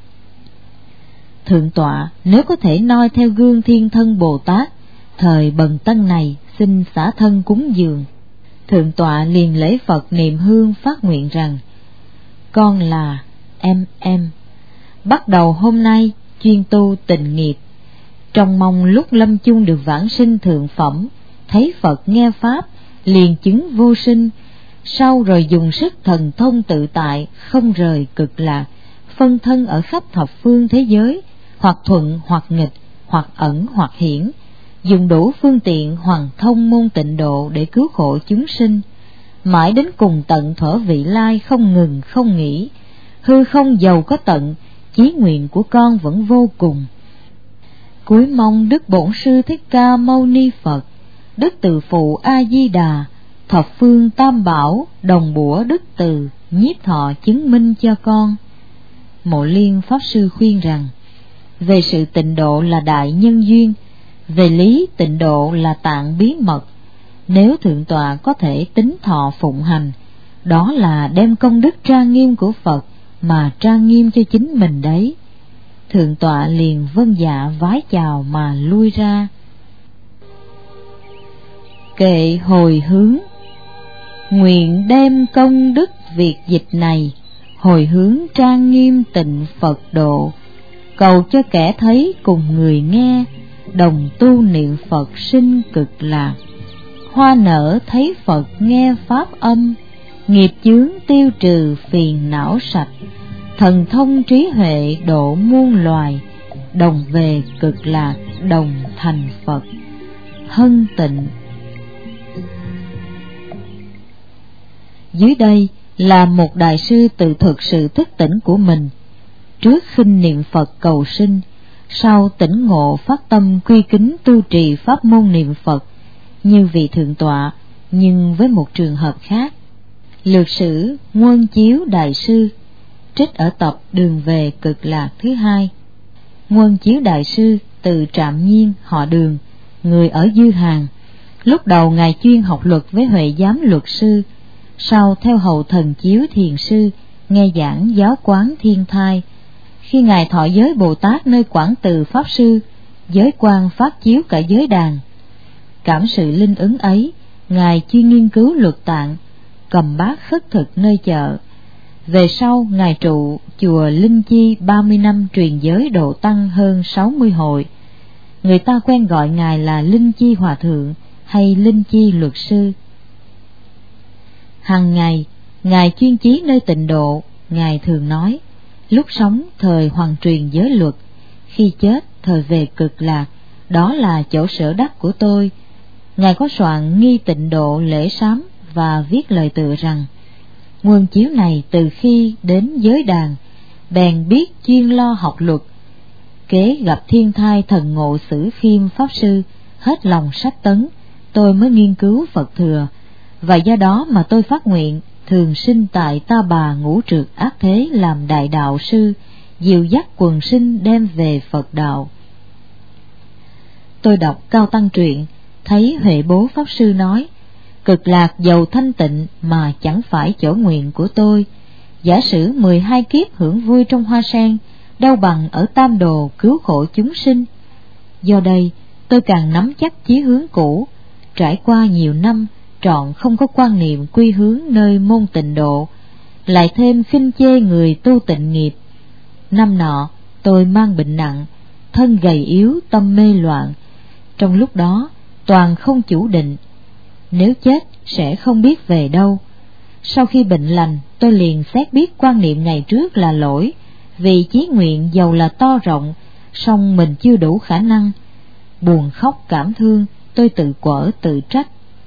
Thượng tọa nếu có thể noi theo gương Thiên Thân Bồ Tát, thời bần tăng này xin xả thân cúng dường. Thượng tọa liền lễ Phật niệm hương phát nguyện rằng, con là em em, bắt đầu hôm nay chuyên tu tịnh nghiệp, trông mong lúc lâm chung được vãng sinh thượng phẩm, thấy Phật nghe pháp liền chứng vô sinh, sau rồi dùng sức thần thông tự tại, không rời cực lạc, phân thân ở khắp thập phương thế giới, hoặc thuận hoặc nghịch, hoặc ẩn hoặc hiển, dùng đủ phương tiện hoàn thông môn tịnh độ để cứu khổ chúng sinh, mãi đến cùng tận thuở vị lai không ngừng không nghỉ. Hư không giàu có tận, chí nguyện của con vẫn vô cùng. Cuối mong Đức Bổn Sư Thích Ca Mâu Ni Phật, Đức Từ Phụ A Di Đà, thập phương tam bảo đồng bủa đức từ, nhiếp thọ chứng minh cho con. Mộ Liên Pháp Sư khuyên rằng, về sự tịnh độ là đại nhân duyên, về lý tịnh độ là tạng bí mật. Nếu thượng tọa có thể tính thọ phụng hành, đó là đem công đức trang nghiêm của Phật mà trang nghiêm cho chính mình đấy. Thượng tọa liền vâng dạ vái chào mà lui ra. Kệ hồi hướng. Nguyện đem công đức việc dịch này hồi hướng trang nghiêm tịnh Phật độ, cầu cho kẻ thấy cùng người nghe, đồng tu niệm Phật sinh cực lạc. Hoa nở thấy Phật nghe pháp âm, nghiệp chướng tiêu trừ phiền não sạch, thần thông trí huệ độ muôn loài, đồng về cực lạc đồng thành Phật. Hân Tịnh. Dưới đây là một đại sư tự thực sự thức tỉnh của mình. Trước khinh niệm Phật cầu sinh, sau tỉnh ngộ phát tâm quy kính tu trì pháp môn niệm Phật, như vị thượng tọa, nhưng với một trường hợp khác. Lược sử Nguồn Chiếu Đại Sư, trích ở tập Đường về Cực Lạc thứ hai. Nguồn Chiếu Đại Sư từ Trạm Nhiên, họ Đường, người ở Dư Hàng. Lúc đầu ngài chuyên học luật với Huệ Giám luật sư, sau theo hầu Thần Chiếu Thiền Sư nghe giảng giáo quán Thiên Thai. Khi ngài thọ giới Bồ Tát nơi Quảng Từ Pháp Sư, giới quan phát chiếu cả giới đàn. Cảm sự linh ứng ấy, ngài chuyên nghiên cứu luật tạng, cầm bát khất thực nơi chợ. Về sau ngài trụ chùa Linh Chi ba mươi năm truyền giới độ tăng hơn sáu mươi hội. Người ta quen gọi ngài là Linh Chi Hòa Thượng hay Linh Chi Luật Sư. Hằng ngày ngài chuyên chí nơi tịnh độ. Ngài thường nói, lúc sống thời hoàng truyền giới luật, khi chết thời về Cực Lạc, đó là chỗ sở đắc của tôi. Ngài có soạn nghi tịnh độ lễ sám và viết lời tựa rằng, nguồn chiếu này từ khi đến giới đàn, bèn biết chuyên lo học luật. Kế gặp Thiên Thai Thần Ngộ Sử Khiêm Pháp Sư, hết lòng sách tấn, tôi mới nghiên cứu Phật thừa, và do đó mà tôi phát nguyện thường sinh tại Ta Bà Ngũ Trượt Ác Thế làm đại đạo sư, dìu dắt quần sinh đem về Phật đạo. Tôi đọc Cao Tăng truyện, thấy Huệ Bố Pháp Sư nói, Cực Lạc giàu thanh tịnh mà chẳng phải chỗ nguyện của tôi. Giả sử mười hai kiếp hưởng vui trong hoa sen, đâu bằng ở Tam Đồ cứu khổ chúng sinh. Do đây tôi càng nắm chắc chí hướng cũ, trải qua nhiều năm trọn không có quan niệm quy hướng nơi môn tịnh độ, lại thêm khinh chê người tu tịnh nghiệp. Năm nọ tôi mang bệnh nặng, thân gầy yếu, tâm mê loạn. Trong lúc đó toàn không chủ định, nếu chết sẽ không biết về đâu. Sau khi bệnh lành, tôi liền xét biết quan niệm ngày trước là lỗi, vì chí nguyện dầu là to rộng, song mình chưa đủ khả năng. Buồn khóc cảm thương, tôi tự quở tự trách.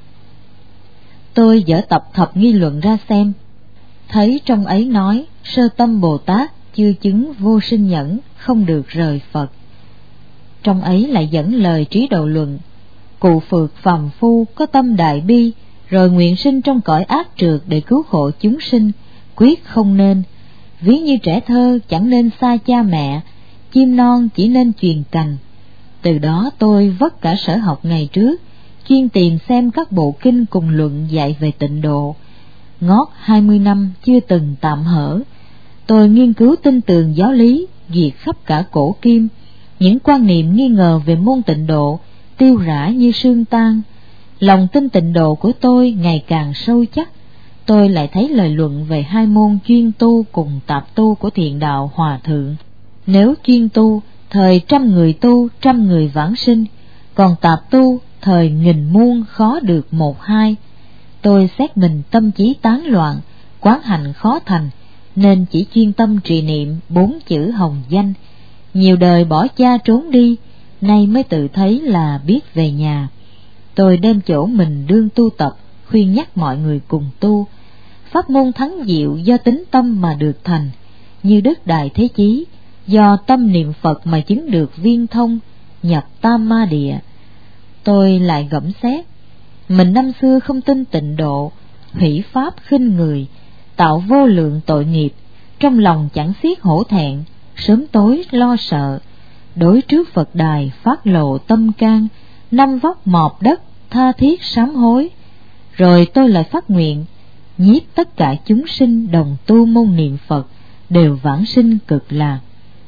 Tôi dở tập Thập Nghi Luận ra xem, thấy trong ấy nói sơ tâm Bồ Tát chưa chứng vô sinh nhẫn, không được rời Phật. Trong ấy lại dẫn lời Trí Độ Luận, cụ phượt phàm phu có tâm đại bi, rồi nguyện sinh trong cõi ác trượt để cứu khổ chúng sinh, quyết không nên. Ví như trẻ thơ chẳng nên xa cha mẹ, chim non chỉ nên truyền cành. Từ đó tôi vất cả sở học ngày trước, chuyên tìm xem các bộ kinh cùng luận dạy về tịnh độ. Ngót hai mươi năm chưa từng tạm hở, tôi nghiên cứu tinh tường giáo lý, duyệt khắp cả cổ kim. Những quan niệm nghi ngờ về môn tịnh độ tiêu rã như sương tan. Lòng tin tịnh độ của tôi ngày càng sâu chắc. Tôi lại thấy lời luận về hai môn chuyên tu cùng tạp tu của Thiện Đạo Hòa Thượng. Nếu chuyên tu, thời trăm người tu, trăm người vãng sinh, còn tạp tu, thời nghìn muôn khó được một hai. Tôi xét mình tâm trí tán loạn, quán hành khó thành, nên chỉ chuyên tâm trì niệm bốn chữ hồng danh. Nhiều đời bỏ cha trốn đi, nay mới tự thấy là biết về nhà. Tôi đem chỗ mình đương tu tập, khuyên nhắc mọi người cùng tu. Pháp môn thắng diệu do tính tâm mà được thành, như Đức Đại Thế Chí, do tâm niệm Phật mà chứng được viên thông, nhập tam ma địa. Tôi lại gẫm xét, mình năm xưa không tin tịnh độ, hủy pháp khinh người, tạo vô lượng tội nghiệp, trong lòng chẳng xiết hổ thẹn, sớm tối lo sợ. Đối trước Phật đài phát lộ tâm can, năm vóc mọp đất tha thiết sám hối. Rồi tôi lại phát nguyện, nhiếp tất cả chúng sinh đồng tu môn niệm Phật, đều vãng sinh Cực Lạc.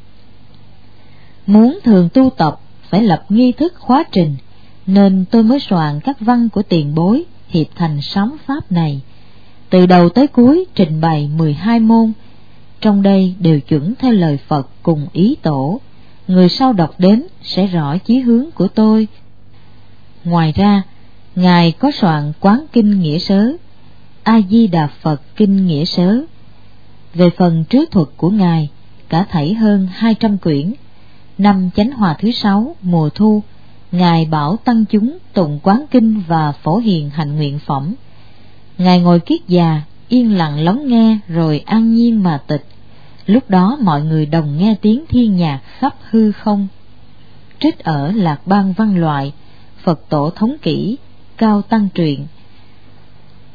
Muốn thường tu tập phải lập nghi thức khóa trình, nên tôi mới soạn các văn của tiền bối hiệp thành sám pháp này. Từ đầu tới cuối trình bày mười hai môn, trong đây đều chuẩn theo lời Phật cùng ý tổ. Người sau đọc đến sẽ rõ chí hướng của tôi. Ngoài ra, Ngài có soạn Quán Kinh Nghĩa Sớ, A Di Đà Phật Kinh Nghĩa Sớ. Về phần trứ thuật của Ngài, cả thảy hơn hai trăm quyển. Năm Chánh Hòa thứ sáu mùa thu, Ngài bảo tăng chúng tụng Quán Kinh và phổ hiền hạnh nguyện phẩm. Ngài ngồi kiết già, yên lặng lắng nghe rồi an nhiên mà tịch. Lúc đó mọi người đồng nghe tiếng thiên nhạc khắp hư không. Trích ở Lạc Bang Văn Loại, Phật Tổ Thống Kỷ, Cao Tăng Truyện.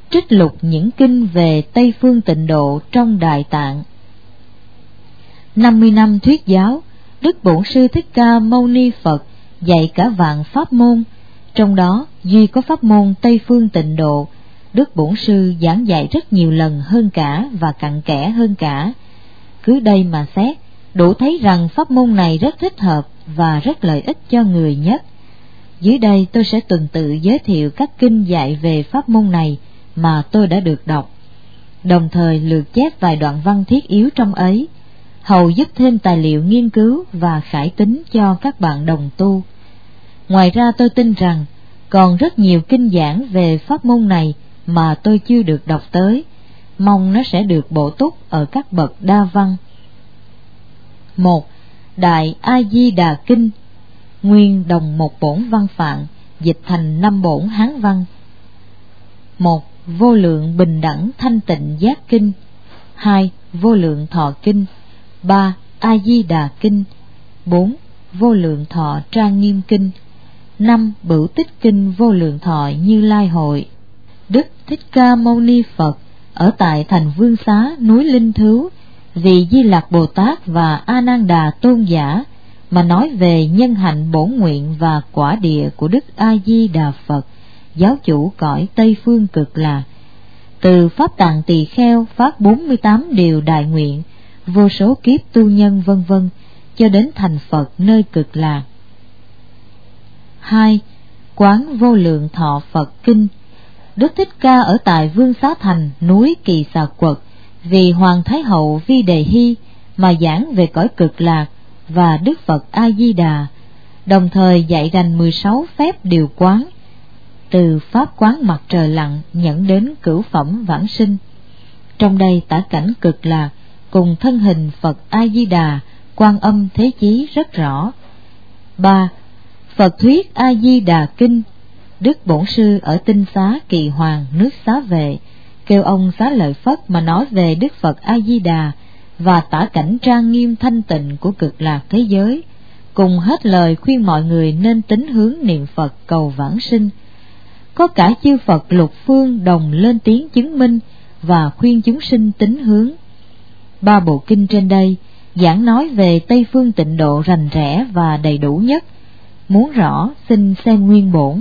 trích lục những kinh về Tây Phương Tịnh Độ trong Đại Tạng. năm mươi năm thuyết giáo, Đức Bổn Sư Thích Ca Mâu Ni Phật dạy cả vạn pháp môn, trong đó duy có pháp môn Tây Phương Tịnh Độ, Đức Bổn Sư giảng dạy rất nhiều lần hơn cả và cặn kẽ hơn cả. Cứ đây mà xét, đủ thấy rằng pháp môn này rất thích hợp và rất lợi ích cho người nhất. Dưới đây tôi sẽ tuần tự giới thiệu các kinh dạy về pháp môn này mà tôi đã được đọc, đồng thời lược chép vài đoạn văn thiết yếu trong ấy, hầu giúp thêm tài liệu nghiên cứu và khải tín cho các bạn đồng tu. Ngoài ra tôi tin rằng còn rất nhiều kinh giảng về pháp môn này mà tôi chưa được đọc tới, mong nó sẽ được bổ túc ở các bậc đa văn. Một. Đại A Di Đà Kinh, nguyên đồng một bổn văn phạn, dịch thành năm bổn Hán văn. Một. Vô lượng bình đẳng thanh tịnh giác kinh. Hai. Vô lượng thọ kinh. Ba. A Di Đà kinh. Bốn. Vô lượng thọ trang nghiêm kinh. Năm. Bửu tích kinh vô lượng thọ Như Lai hội. Đức Thích Ca Mâu Ni Phật ở tại thành Vương Xá, núi Linh Thứu, vì Di Lặc Bồ Tát và A Nan Đà tôn giả mà nói về nhân hạnh bổn nguyện và quả địa của Đức A Di Đà Phật, giáo chủ cõi Tây Phương Cực Lạc. Từ Pháp Tạng Tỳ Kheo phát bốn mươi tám điều đại nguyện, vô số kiếp tu nhân vân vân, cho đến thành Phật nơi Cực Lạc. Hai. Quán vô lượng thọ Phật kinh. Đức Thích Ca ở tại Vương Xá Thành, núi Kỳ Xà Quật, vì Hoàng Thái Hậu Vi Đề Hy mà giảng về cõi Cực Lạc và Đức Phật A Di Đà, đồng thời dạy rành mười sáu phép điều quán, từ pháp quán mặt trời lặn nhận đến cửu phẩm vãng sinh. Trong đây tả cảnh Cực Lạc cùng thân hình Phật A Di Đà, Quan Âm Thế Chí rất rõ. Ba. Phật thuyết A Di Đà kinh. Đức Bổn Sư ở Tinh Xá Kỳ Hoàng, nước Xá Vệ, kêu ông Xá Lợi Phất mà nói về Đức Phật A Di Đà và tả cảnh trang nghiêm thanh tịnh của Cực Lạc thế giới, cùng hết lời khuyên mọi người nên tín hướng niệm Phật cầu vãng sinh. Có cả chư Phật lục phương đồng lên tiếng chứng minh và khuyên chúng sinh tín hướng. Ba bộ kinh trên đây giảng nói về Tây Phương Tịnh Độ rành rẽ và đầy đủ nhất. Muốn rõ xin xem nguyên bổn.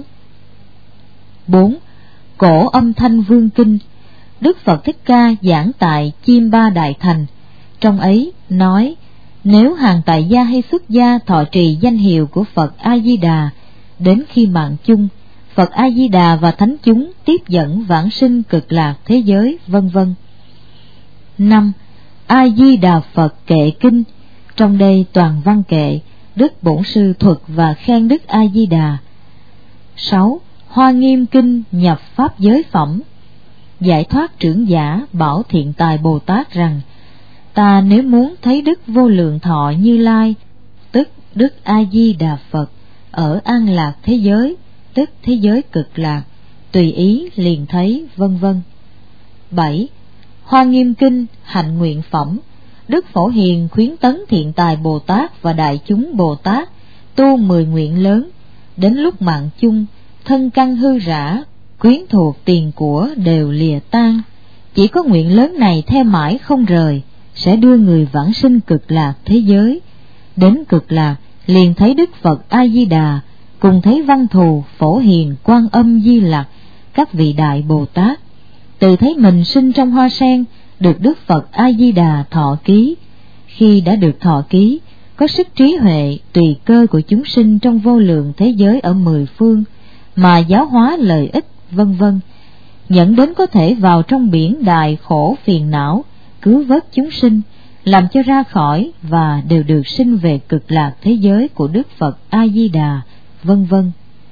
Bốn. Cổ Âm Thanh Vương kinh. Đức Phật Thích Ca giảng tại Chiêm Ba Đại Thành. Trong ấy nói, nếu hàng tại gia hay xuất gia thọ trì danh hiệu của Phật A Di Đà, đến khi mạng chung, Phật A Di Đà và thánh chúng tiếp dẫn vãng sinh Cực Lạc thế giới, vân vân. Năm. A Di Đà Phật kệ kinh. Trong đây toàn văn kệ, Đức Bổn Sư thuật và khen Đức A Di Đà. Sáu. Hoa Nghiêm kinh nhập pháp giới phẩm. Giải thoát trưởng giả bảo Thiện Tài Bồ Tát rằng, ta nếu muốn thấy Đức Vô Lượng Thọ Như Lai, tức Đức A Di Đà Phật, ở an lạc thế giới, tức thế giới Cực Lạc, tùy ý liền thấy, vân vân. Bảy. Hoa Nghiêm kinh hạnh nguyện phẩm. Đức Phổ Hiền khuyến tấn Thiện Tài Bồ Tát và đại chúng Bồ Tát tu mười nguyện lớn, đến lúc mạng chung, thân căn hư rã, quyến thuộc tiền của đều lìa tan, chỉ có nguyện lớn này theo mãi không rời, sẽ đưa người vãng sinh Cực Lạc thế giới. Đến Cực Lạc liền thấy Đức Phật A Di Đà, cùng thấy Văn Thù, Phổ Hiền, Quan Âm Di Lặc, các vị đại Bồ Tát. Từ thấy mình sinh trong hoa sen, được Đức Phật A Di Đà thọ ký. Khi đã được thọ ký, có sức trí huệ tùy cơ của chúng sinh trong vô lượng thế giới ở mười phương mà giáo hóa lợi ích, vân vân, dẫn đến có thể vào trong biển đại khổ phiền não, cứu vớt chúng sinh, làm cho ra khỏi và đều được sinh về Cực Lạc thế giới của Đức Phật A Di Đà, vân vân.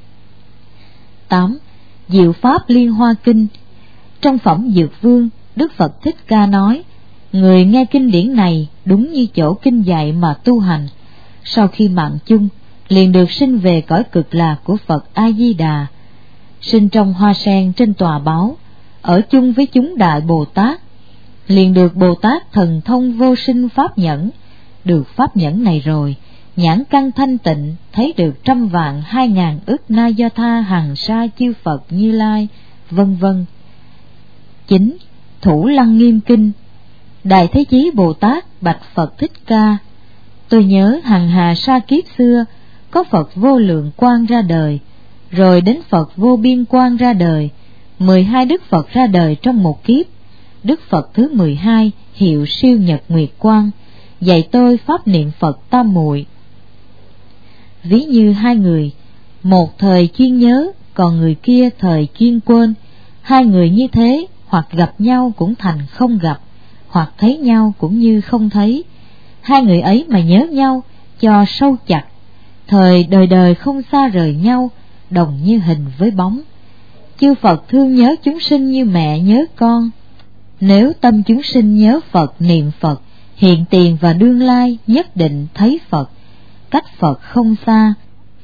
Tám. Diệu Pháp Liên Hoa kinh. Trong phẩm Dược Vương, Đức Phật Thích Ca nói, người nghe kinh điển này đúng như chỗ kinh dạy mà tu hành, sau khi mạng chung liền được sinh về cõi Cực Lạc của Phật A Di Đà, sinh trong hoa sen trên tòa báu, ở chung với chúng đại Bồ Tát, liền được Bồ Tát thần thông vô sinh pháp nhẫn. Được pháp nhẫn này rồi, nhãn căn thanh tịnh, thấy được trăm vạn hai ngàn ức na do tha hằng sa chư Phật Như Lai, vân vân. Chín. Thủ Lăng Nghiêm Kinh. Đại Thế Chí Bồ Tát bạch Phật Thích Ca: tôi nhớ hằng hà sa kiếp xưa, có Phật Vô Lượng Quang ra đời, rồi đến Phật Vô Biên Quang ra đời, mười hai Đức Phật ra đời trong một kiếp. Đức Phật thứ mười hai hiệu Siêu Nhật Nguyệt Quang, dạy tôi pháp niệm Phật tam muội. Ví như hai người, một thời chuyên nhớ, còn người kia thời chuyên quên. Hai người như thế, hoặc gặp nhau cũng thành không gặp, hoặc thấy nhau cũng như không thấy. Hai người ấy mà nhớ nhau, cho sâu chặt, thời đời đời không xa rời nhau, đồng như hình với bóng. Chư Phật thương nhớ chúng sinh như mẹ nhớ con. Nếu tâm chúng sinh nhớ Phật, niệm Phật, hiện tiền và đương lai nhất định thấy Phật, cách Phật không xa.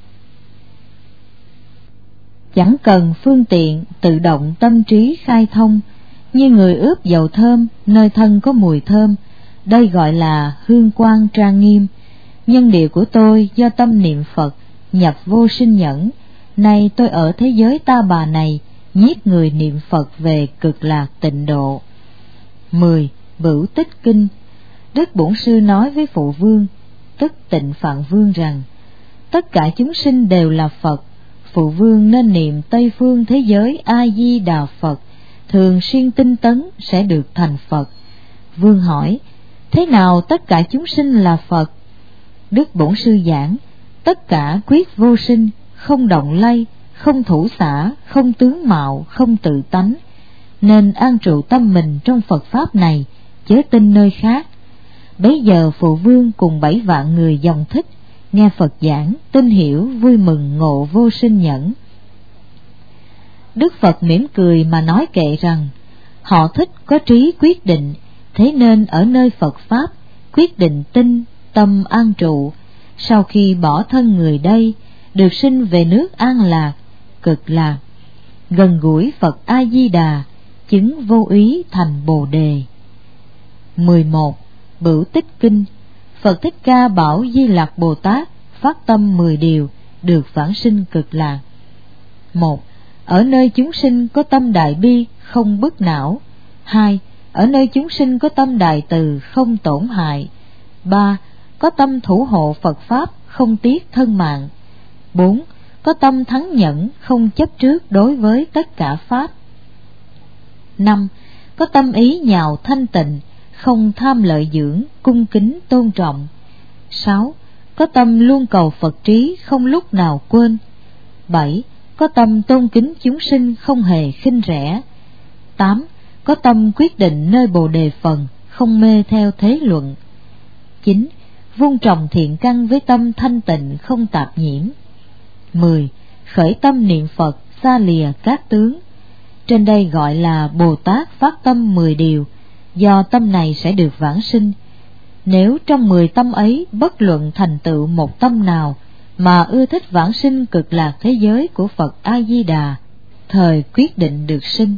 Chẳng cần phương tiện, tự động tâm trí khai thông, như người ướp dầu thơm, nơi thân có mùi thơm. Đây gọi là hương quang trang nghiêm. Nhân địa của tôi do tâm niệm Phật, nhập vô sinh nhẫn. Nay tôi ở thế giới ta bà này, nhiếp người niệm Phật về cực lạc tịnh độ. Mười. Bửu Tích Kinh. Đức Bổn Sư nói với Phụ Vương, tức Tịnh Phạn Vương rằng: tất cả chúng sinh đều là Phật. Phụ Vương nên niệm Tây phương thế giới A Di Đà Phật, thường xuyên tinh tấn sẽ được thành Phật. Vương hỏi: thế nào tất cả chúng sinh là Phật? Đức Bổn Sư giảng: tất cả quyết vô sinh, không động lay, không thủ xả, không tướng mạo, không tự tánh, nên an trụ tâm mình trong Phật pháp này, chớ tin nơi khác. Bấy giờ Phụ Vương cùng bảy vạn người dòng thích nghe Phật giảng, tin hiểu, vui mừng ngộ vô sinh nhẫn. Đức Phật mỉm cười mà nói kệ rằng: họ thích có trí quyết định, thế nên ở nơi Phật pháp quyết định tin, tâm an trụ. Sau khi bỏ thân người đây, được sinh về nước an lạc, cực lạc, gần gũi Phật A Di Đà, chứng vô úy thành Bồ Đề. Mười một. Bửu Tích Kinh. Phật Thích Ca bảo Di Lặc Bồ Tát phát tâm mười điều, được vãng sinh cực lạc. Một. Ở nơi chúng sinh có tâm đại bi, không bức não. Hai. Ở nơi chúng sinh có tâm đại từ, không tổn hại. Ba. Có tâm thủ hộ Phật pháp, không tiếc thân mạng. Bốn. Có tâm thắng nhẫn, không chấp trước đối với tất cả pháp. Năm. Có tâm ý nhào thanh tịnh, không tham lợi dưỡng, cung kính tôn trọng. Sáu. Có tâm luôn cầu Phật trí, không lúc nào quên. Bảy. Có tâm tôn kính chúng sinh, không hề khinh rẻ. Tám. Có tâm quyết định nơi Bồ Đề phần, không mê theo thế luận. Chín. Vun trồng thiện căn với tâm thanh tịnh, không tạp nhiễm. Mười. Khởi tâm niệm Phật, xa lìa các tướng. Trên đây gọi là Bồ Tát phát tâm mười điều, do tâm này sẽ được vãng sinh. Nếu trong mười tâm ấy bất luận thành tựu một tâm nào mà ưa thích vãng sinh cực lạc thế giới của Phật A Di Đà, thời quyết định được sinh.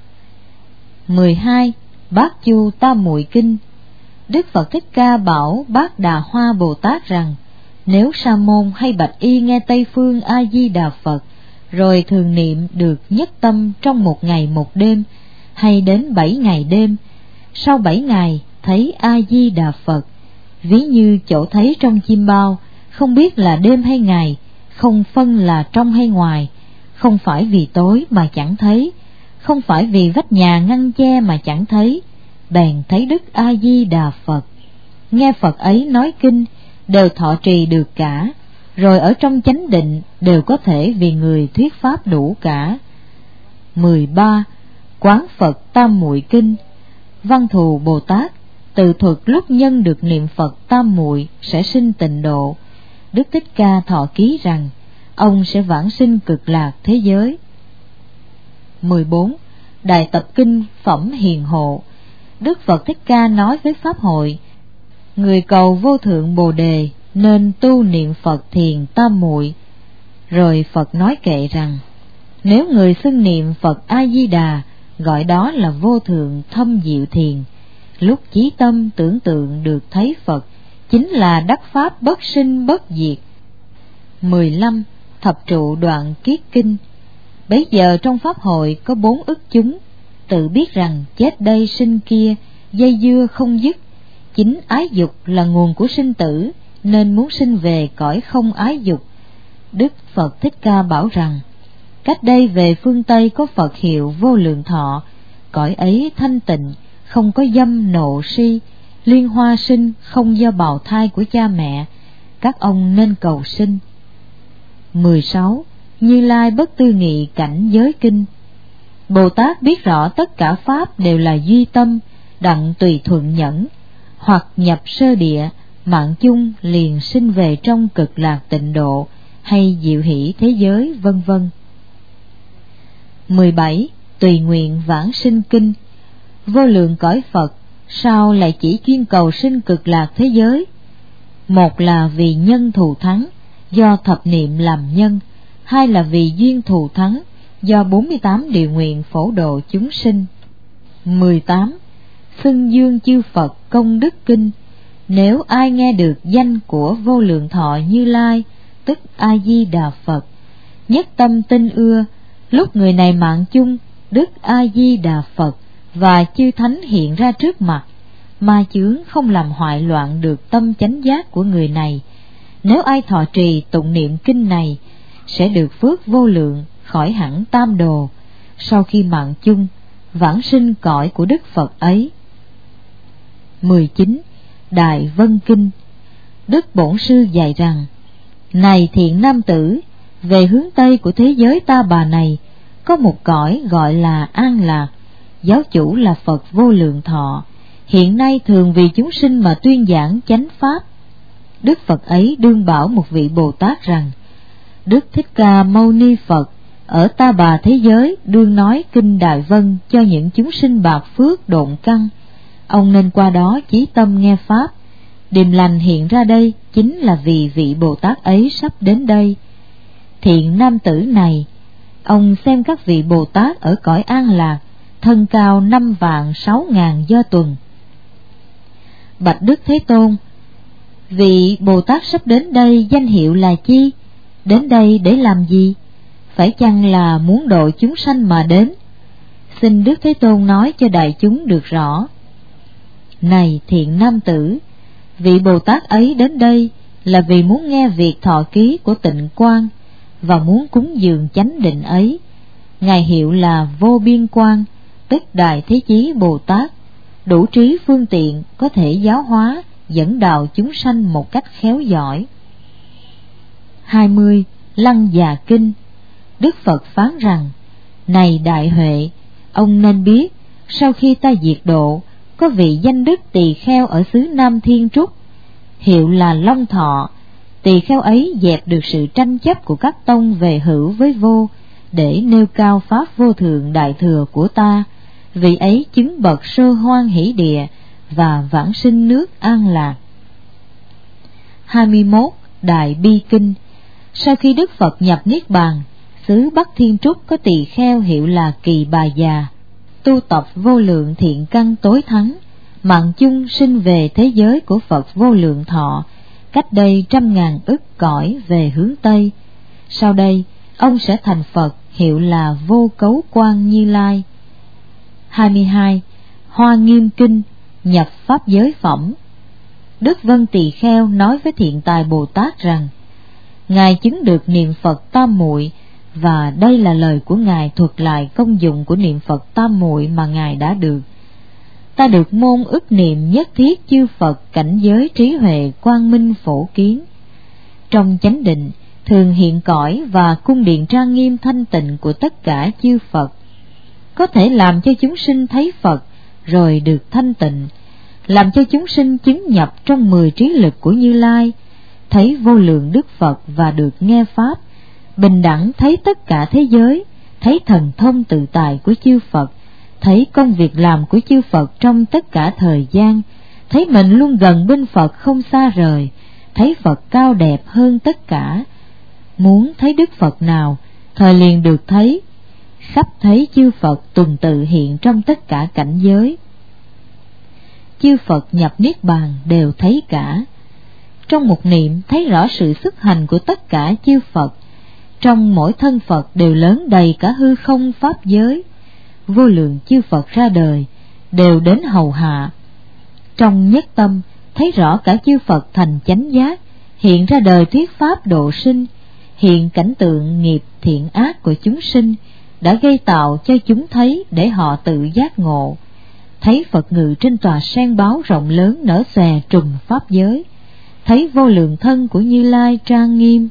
Mười hai. Bát Chu Tam Muội Kinh. Đức Phật Thích Ca bảo Bát Đà Hoa Bồ Tát rằng: nếu sa môn hay bạch y nghe Tây phương A Di Đà Phật, rồi thường niệm được nhất tâm trong một ngày một đêm, hay đến bảy ngày đêm, sau bảy ngày thấy A Di Đà Phật, ví như chỗ thấy trong chim bao, không biết là đêm hay ngày, không phân là trong hay ngoài, không phải vì tối mà chẳng thấy, không phải vì vách nhà ngăn che mà chẳng thấy, bèn thấy Đức A Di Đà Phật. Nghe Phật ấy nói kinh, đều thọ trì được cả, rồi ở trong chánh định đều có thể vì người thuyết pháp đủ cả. Mười ba. Quán Phật Tam Muội Kinh. Văn Thù Bồ Tát từ thuật lúc nhân được niệm Phật tam muội sẽ sinh tịnh độ. Đức Thích Ca thọ ký rằng ông sẽ vãng sinh cực lạc thế giới. Mười bốn. Đại Tập Kinh Phẩm Hiền Hộ. Đức Phật Thích Ca nói với Pháp hội: người cầu vô thượng Bồ Đề nên tu niệm Phật thiền tam muội. Rồi Phật nói kệ rằng: nếu người xưng niệm Phật A Di Đà, gọi đó là vô thượng thâm diệu thiền. Lúc chí tâm tưởng tượng được thấy Phật, chính là đắc pháp bất sinh bất diệt. Mười lăm. Thập trụ đoạn kiết kinh. Bấy giờ trong pháp hội có bốn ức chúng, tự biết rằng chết đây sinh kia, dây dưa không dứt. Chính ái dục là nguồn của sinh tử, nên muốn sinh về cõi không ái dục. Đức Phật Thích Ca bảo rằng, cách đây về phương Tây có Phật hiệu Vô Lượng Thọ, cõi ấy thanh tịnh, không có dâm nộ si, liên hoa sinh không do bào thai của cha mẹ, các ông nên cầu sinh. mười sáu. Như Lai bất tư nghị cảnh giới kinh. Bồ Tát biết rõ tất cả pháp đều là duy tâm, đặng tùy thuận nhẫn, hoặc nhập sơ địa, mạng chung liền sinh về trong cực lạc tịnh độ, hay diệu hỷ thế giới, vân vân. mười bảy. Tùy nguyện vãng sinh kinh. Vô lượng cõi Phật sao lại chỉ chuyên cầu sinh cực lạc thế giới? Một là vì nhân thù thắng, do thập niệm làm nhân. Hai là vì duyên thù thắng, do bốn mươi tám điều nguyện phổ độ chúng sinh. mười tám. Xưng dương chư Phật công đức kinh. Nếu ai nghe được danh của Vô Lượng Thọ Như Lai, tức A Di Đà Phật, nhất tâm tin ưa, lúc người này mạng chung, Đức A Di Đà Phật và chư thánh hiện ra trước mặt, ma chướng không làm hoại loạn được tâm chánh giác của người này. Nếu ai thọ trì tụng niệm kinh này, sẽ được phước vô lượng, khỏi hẳn tam đồ, sau khi mạng chung vãng sinh cõi của Đức Phật ấy. mười chín. Đại Vân Kinh. Đức Bổn Sư dạy rằng, này thiện nam tử, về hướng Tây của thế giới Ta Bà này, có một cõi gọi là An Lạc, giáo chủ là Phật Vô Lượng Thọ, hiện nay thường vì chúng sinh mà tuyên giảng chánh pháp. Đức Phật ấy đương bảo một vị Bồ Tát rằng, Đức Thích Ca Mâu Ni Phật ở Ta Bà thế giới đương nói kinh Đại Vân cho những chúng sinh bạc phước độn căn. Ông nên qua đó chí tâm nghe pháp. Điềm lành hiện ra đây chính là vì vị Bồ Tát ấy sắp đến đây. Thiện nam tử này, ông xem các vị Bồ Tát ở cõi An Lạc, thân cao năm vạn sáu ngàn do tuần. Bạch Đức Thế Tôn, vị Bồ Tát sắp đến đây danh hiệu là chi? Đến đây để làm gì? Phải chăng là muốn độ chúng sanh mà đến? Xin Đức Thế Tôn nói cho đại chúng được rõ. Này thiện nam tử, vị Bồ Tát ấy đến đây là vì muốn nghe việc thọ ký của Tịnh Quang và muốn cúng dường chánh định ấy. Ngài hiệu là Vô Biên Quang, tức Đại Thế Chí Bồ Tát, đủ trí phương tiện, có thể giáo hóa, dẫn đạo chúng sanh một cách khéo giỏi. hai mươi. Lăng Già Kinh. Đức Phật phán rằng, này đại huệ, ông nên biết, sau khi ta diệt độ, có vị danh đức tỳ kheo ở xứ Nam Thiên Trúc, hiệu là Long Thọ. Tỳ kheo ấy dẹp được sự tranh chấp của các tông về hữu với vô, để nêu cao pháp vô thượng đại thừa của ta. Vị ấy chứng bậc sơ hoan hỷ địa và vãng sinh nước An Lạc. hai mươi mốt. Đại Bi Kinh. Sau khi Đức Phật nhập Niết Bàn, xứ Bắc Thiên Trúc có tỳ kheo hiệu là Kỳ Bà Già, tu tập vô lượng thiện căn tối thắng, mạng chung sinh về thế giới của Phật Vô Lượng Thọ, cách đây trăm ngàn ức cõi về hướng Tây. Sau đây, ông sẽ thành Phật hiệu là Vô Cấu Quang Như Lai. hai mươi hai. Hoa Nghiêm Kinh. Nhập Pháp Giới Phẩm. Đức Vân Tỳ Kheo nói với Thiện Tài Bồ Tát rằng, Ngài chứng được niệm Phật tam muội, và đây là lời của Ngài thuật lại công dụng của niệm Phật tam muội mà Ngài đã được. Ta được môn ức niệm nhất thiết chư Phật cảnh giới trí huệ quang minh phổ kiến. Trong chánh định thường hiện cõi và cung điện trang nghiêm thanh tịnh của tất cả chư Phật, có thể làm cho chúng sinh thấy Phật rồi được thanh tịnh, làm cho chúng sinh chứng nhập trong mười trí lực của Như Lai, thấy vô lượng Đức Phật và được nghe pháp, bình đẳng thấy tất cả thế giới, thấy thần thông tự tại của chư Phật, thấy công việc làm của chư Phật trong tất cả thời gian, thấy mình luôn gần bên Phật không xa rời, thấy Phật cao đẹp hơn tất cả. Muốn thấy Đức Phật nào, thời liền được thấy, khắp thấy chư Phật tuần tự hiện trong tất cả cảnh giới. Chư Phật nhập Niết Bàn đều thấy cả. Trong một niệm thấy rõ sự xuất hành của tất cả chư Phật, trong mỗi thân Phật đều lớn đầy cả hư không pháp giới. vô lượng chư Phật ra đời, đều đến hầu hạ. Trong nhất tâm thấy rõ cả chư Phật thành chánh giác, hiện ra đời thuyết pháp độ sinh, hiện cảnh tượng nghiệp thiện ác của chúng sinh đã gây tạo cho chúng thấy để họ tự giác ngộ. Thấy Phật ngự trên tòa sen báo rộng lớn nở xòe trùm pháp giới, thấy vô lượng thân của Như Lai trang nghiêm.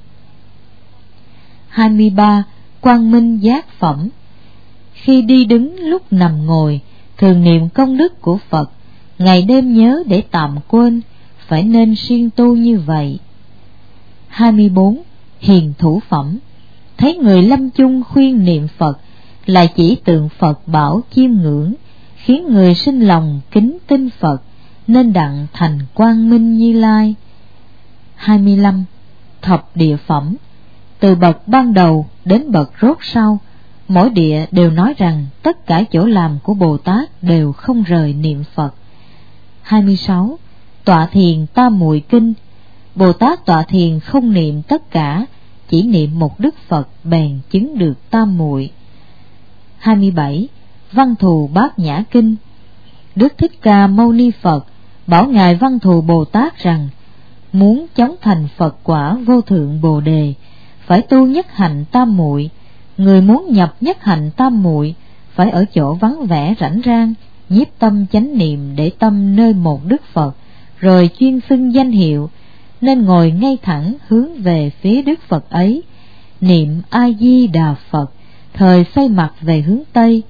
hai mươi ba. Quang minh giác phẩm. Khi đi đứng lúc nằm ngồi, thường niệm công đức của Phật, ngày đêm nhớ để tạm quên, phải nên siêng tu như vậy. hai mươi bốn. Hiền thủ phẩm. Thấy người lâm chung khuyên niệm Phật, là chỉ tượng Phật bảo chiêm ngưỡng, khiến người sinh lòng kính tin Phật, nên đặng thành quang minh Như Lai. hai mươi lăm. Thập địa phẩm. Từ bậc ban đầu đến bậc rốt sau, mỗi địa đều nói rằng tất cả chỗ làm của Bồ Tát đều không rời niệm Phật. hai mươi sáu. Tọa thiền tam muội kinh. Bồ Tát tọa thiền không niệm tất cả, chỉ niệm một đức Phật bèn chứng được tam muội. hai mươi bảy. Văn thù bát nhã kinh. Đức Thích Ca Mâu Ni Phật bảo ngài Văn thù Bồ Tát rằng, muốn chóng thành Phật quả vô thượng Bồ đề, phải tu nhất hạnh tam muội. Người muốn nhập nhất hạnh tam muội, phải ở chỗ vắng vẻ rảnh rang, nhiếp tâm chánh niệm để tâm nơi một đức Phật, rồi chuyên xưng danh hiệu, nên ngồi ngay thẳng hướng về phía đức Phật ấy, niệm A Di Đà Phật, thời xoay mặt về hướng Tây.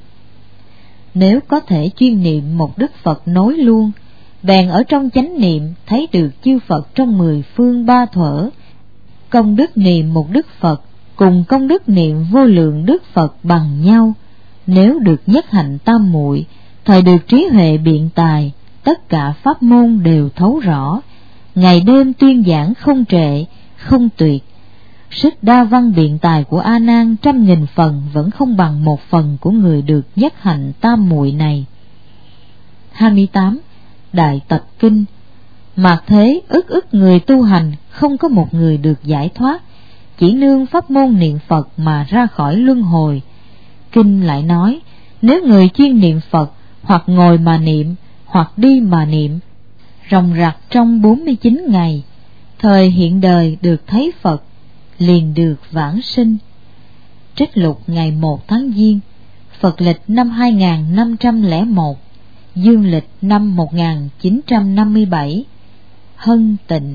Nếu có thể chuyên niệm một đức Phật nối luôn, bèn ở trong chánh niệm thấy được chư Phật trong mười phương ba thuở. Công đức niệm một đức Phật cùng công đức niệm vô lượng đức Phật bằng nhau. Nếu được nhất hạnh tam muội, thời được trí huệ biện tài, tất cả pháp môn đều thấu rõ, ngày đêm tuyên giảng không trệ, không tuyệt. Sức đa văn biện tài của A Nan trăm nghìn phần vẫn không bằng một phần của người được nhất hạnh tam muội này. hai mươi tám. Đại Tập Kinh. Mạt thế ức ức người tu hành, không có một người được giải thoát, chỉ nương pháp môn niệm Phật mà ra khỏi luân hồi. Kinh lại nói, nếu người chuyên niệm Phật, hoặc ngồi mà niệm, hoặc đi mà niệm, ròng rặc trong bốn mươi chín ngày, thời hiện đời được thấy Phật, liền được vãng sinh. Trích lục ngày một tháng Giêng, Phật lịch năm hai nghìn năm trăm lẻ một, Dương lịch năm một nghìn chín trăm năm mươi bảy. Hân Tịnh.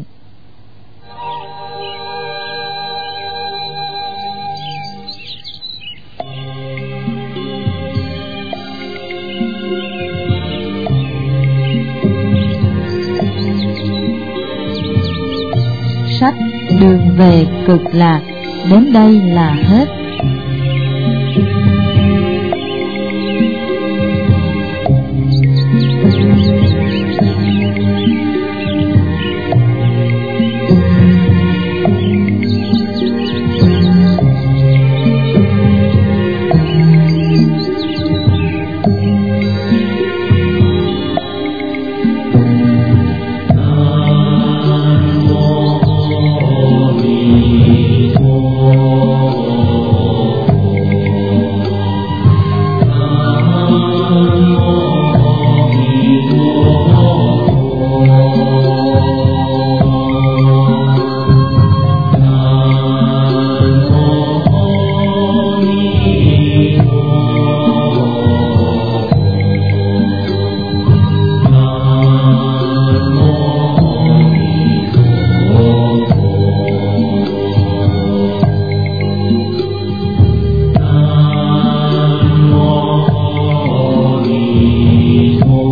Sách Đường về Cực Lạc đến đây là hết. Oh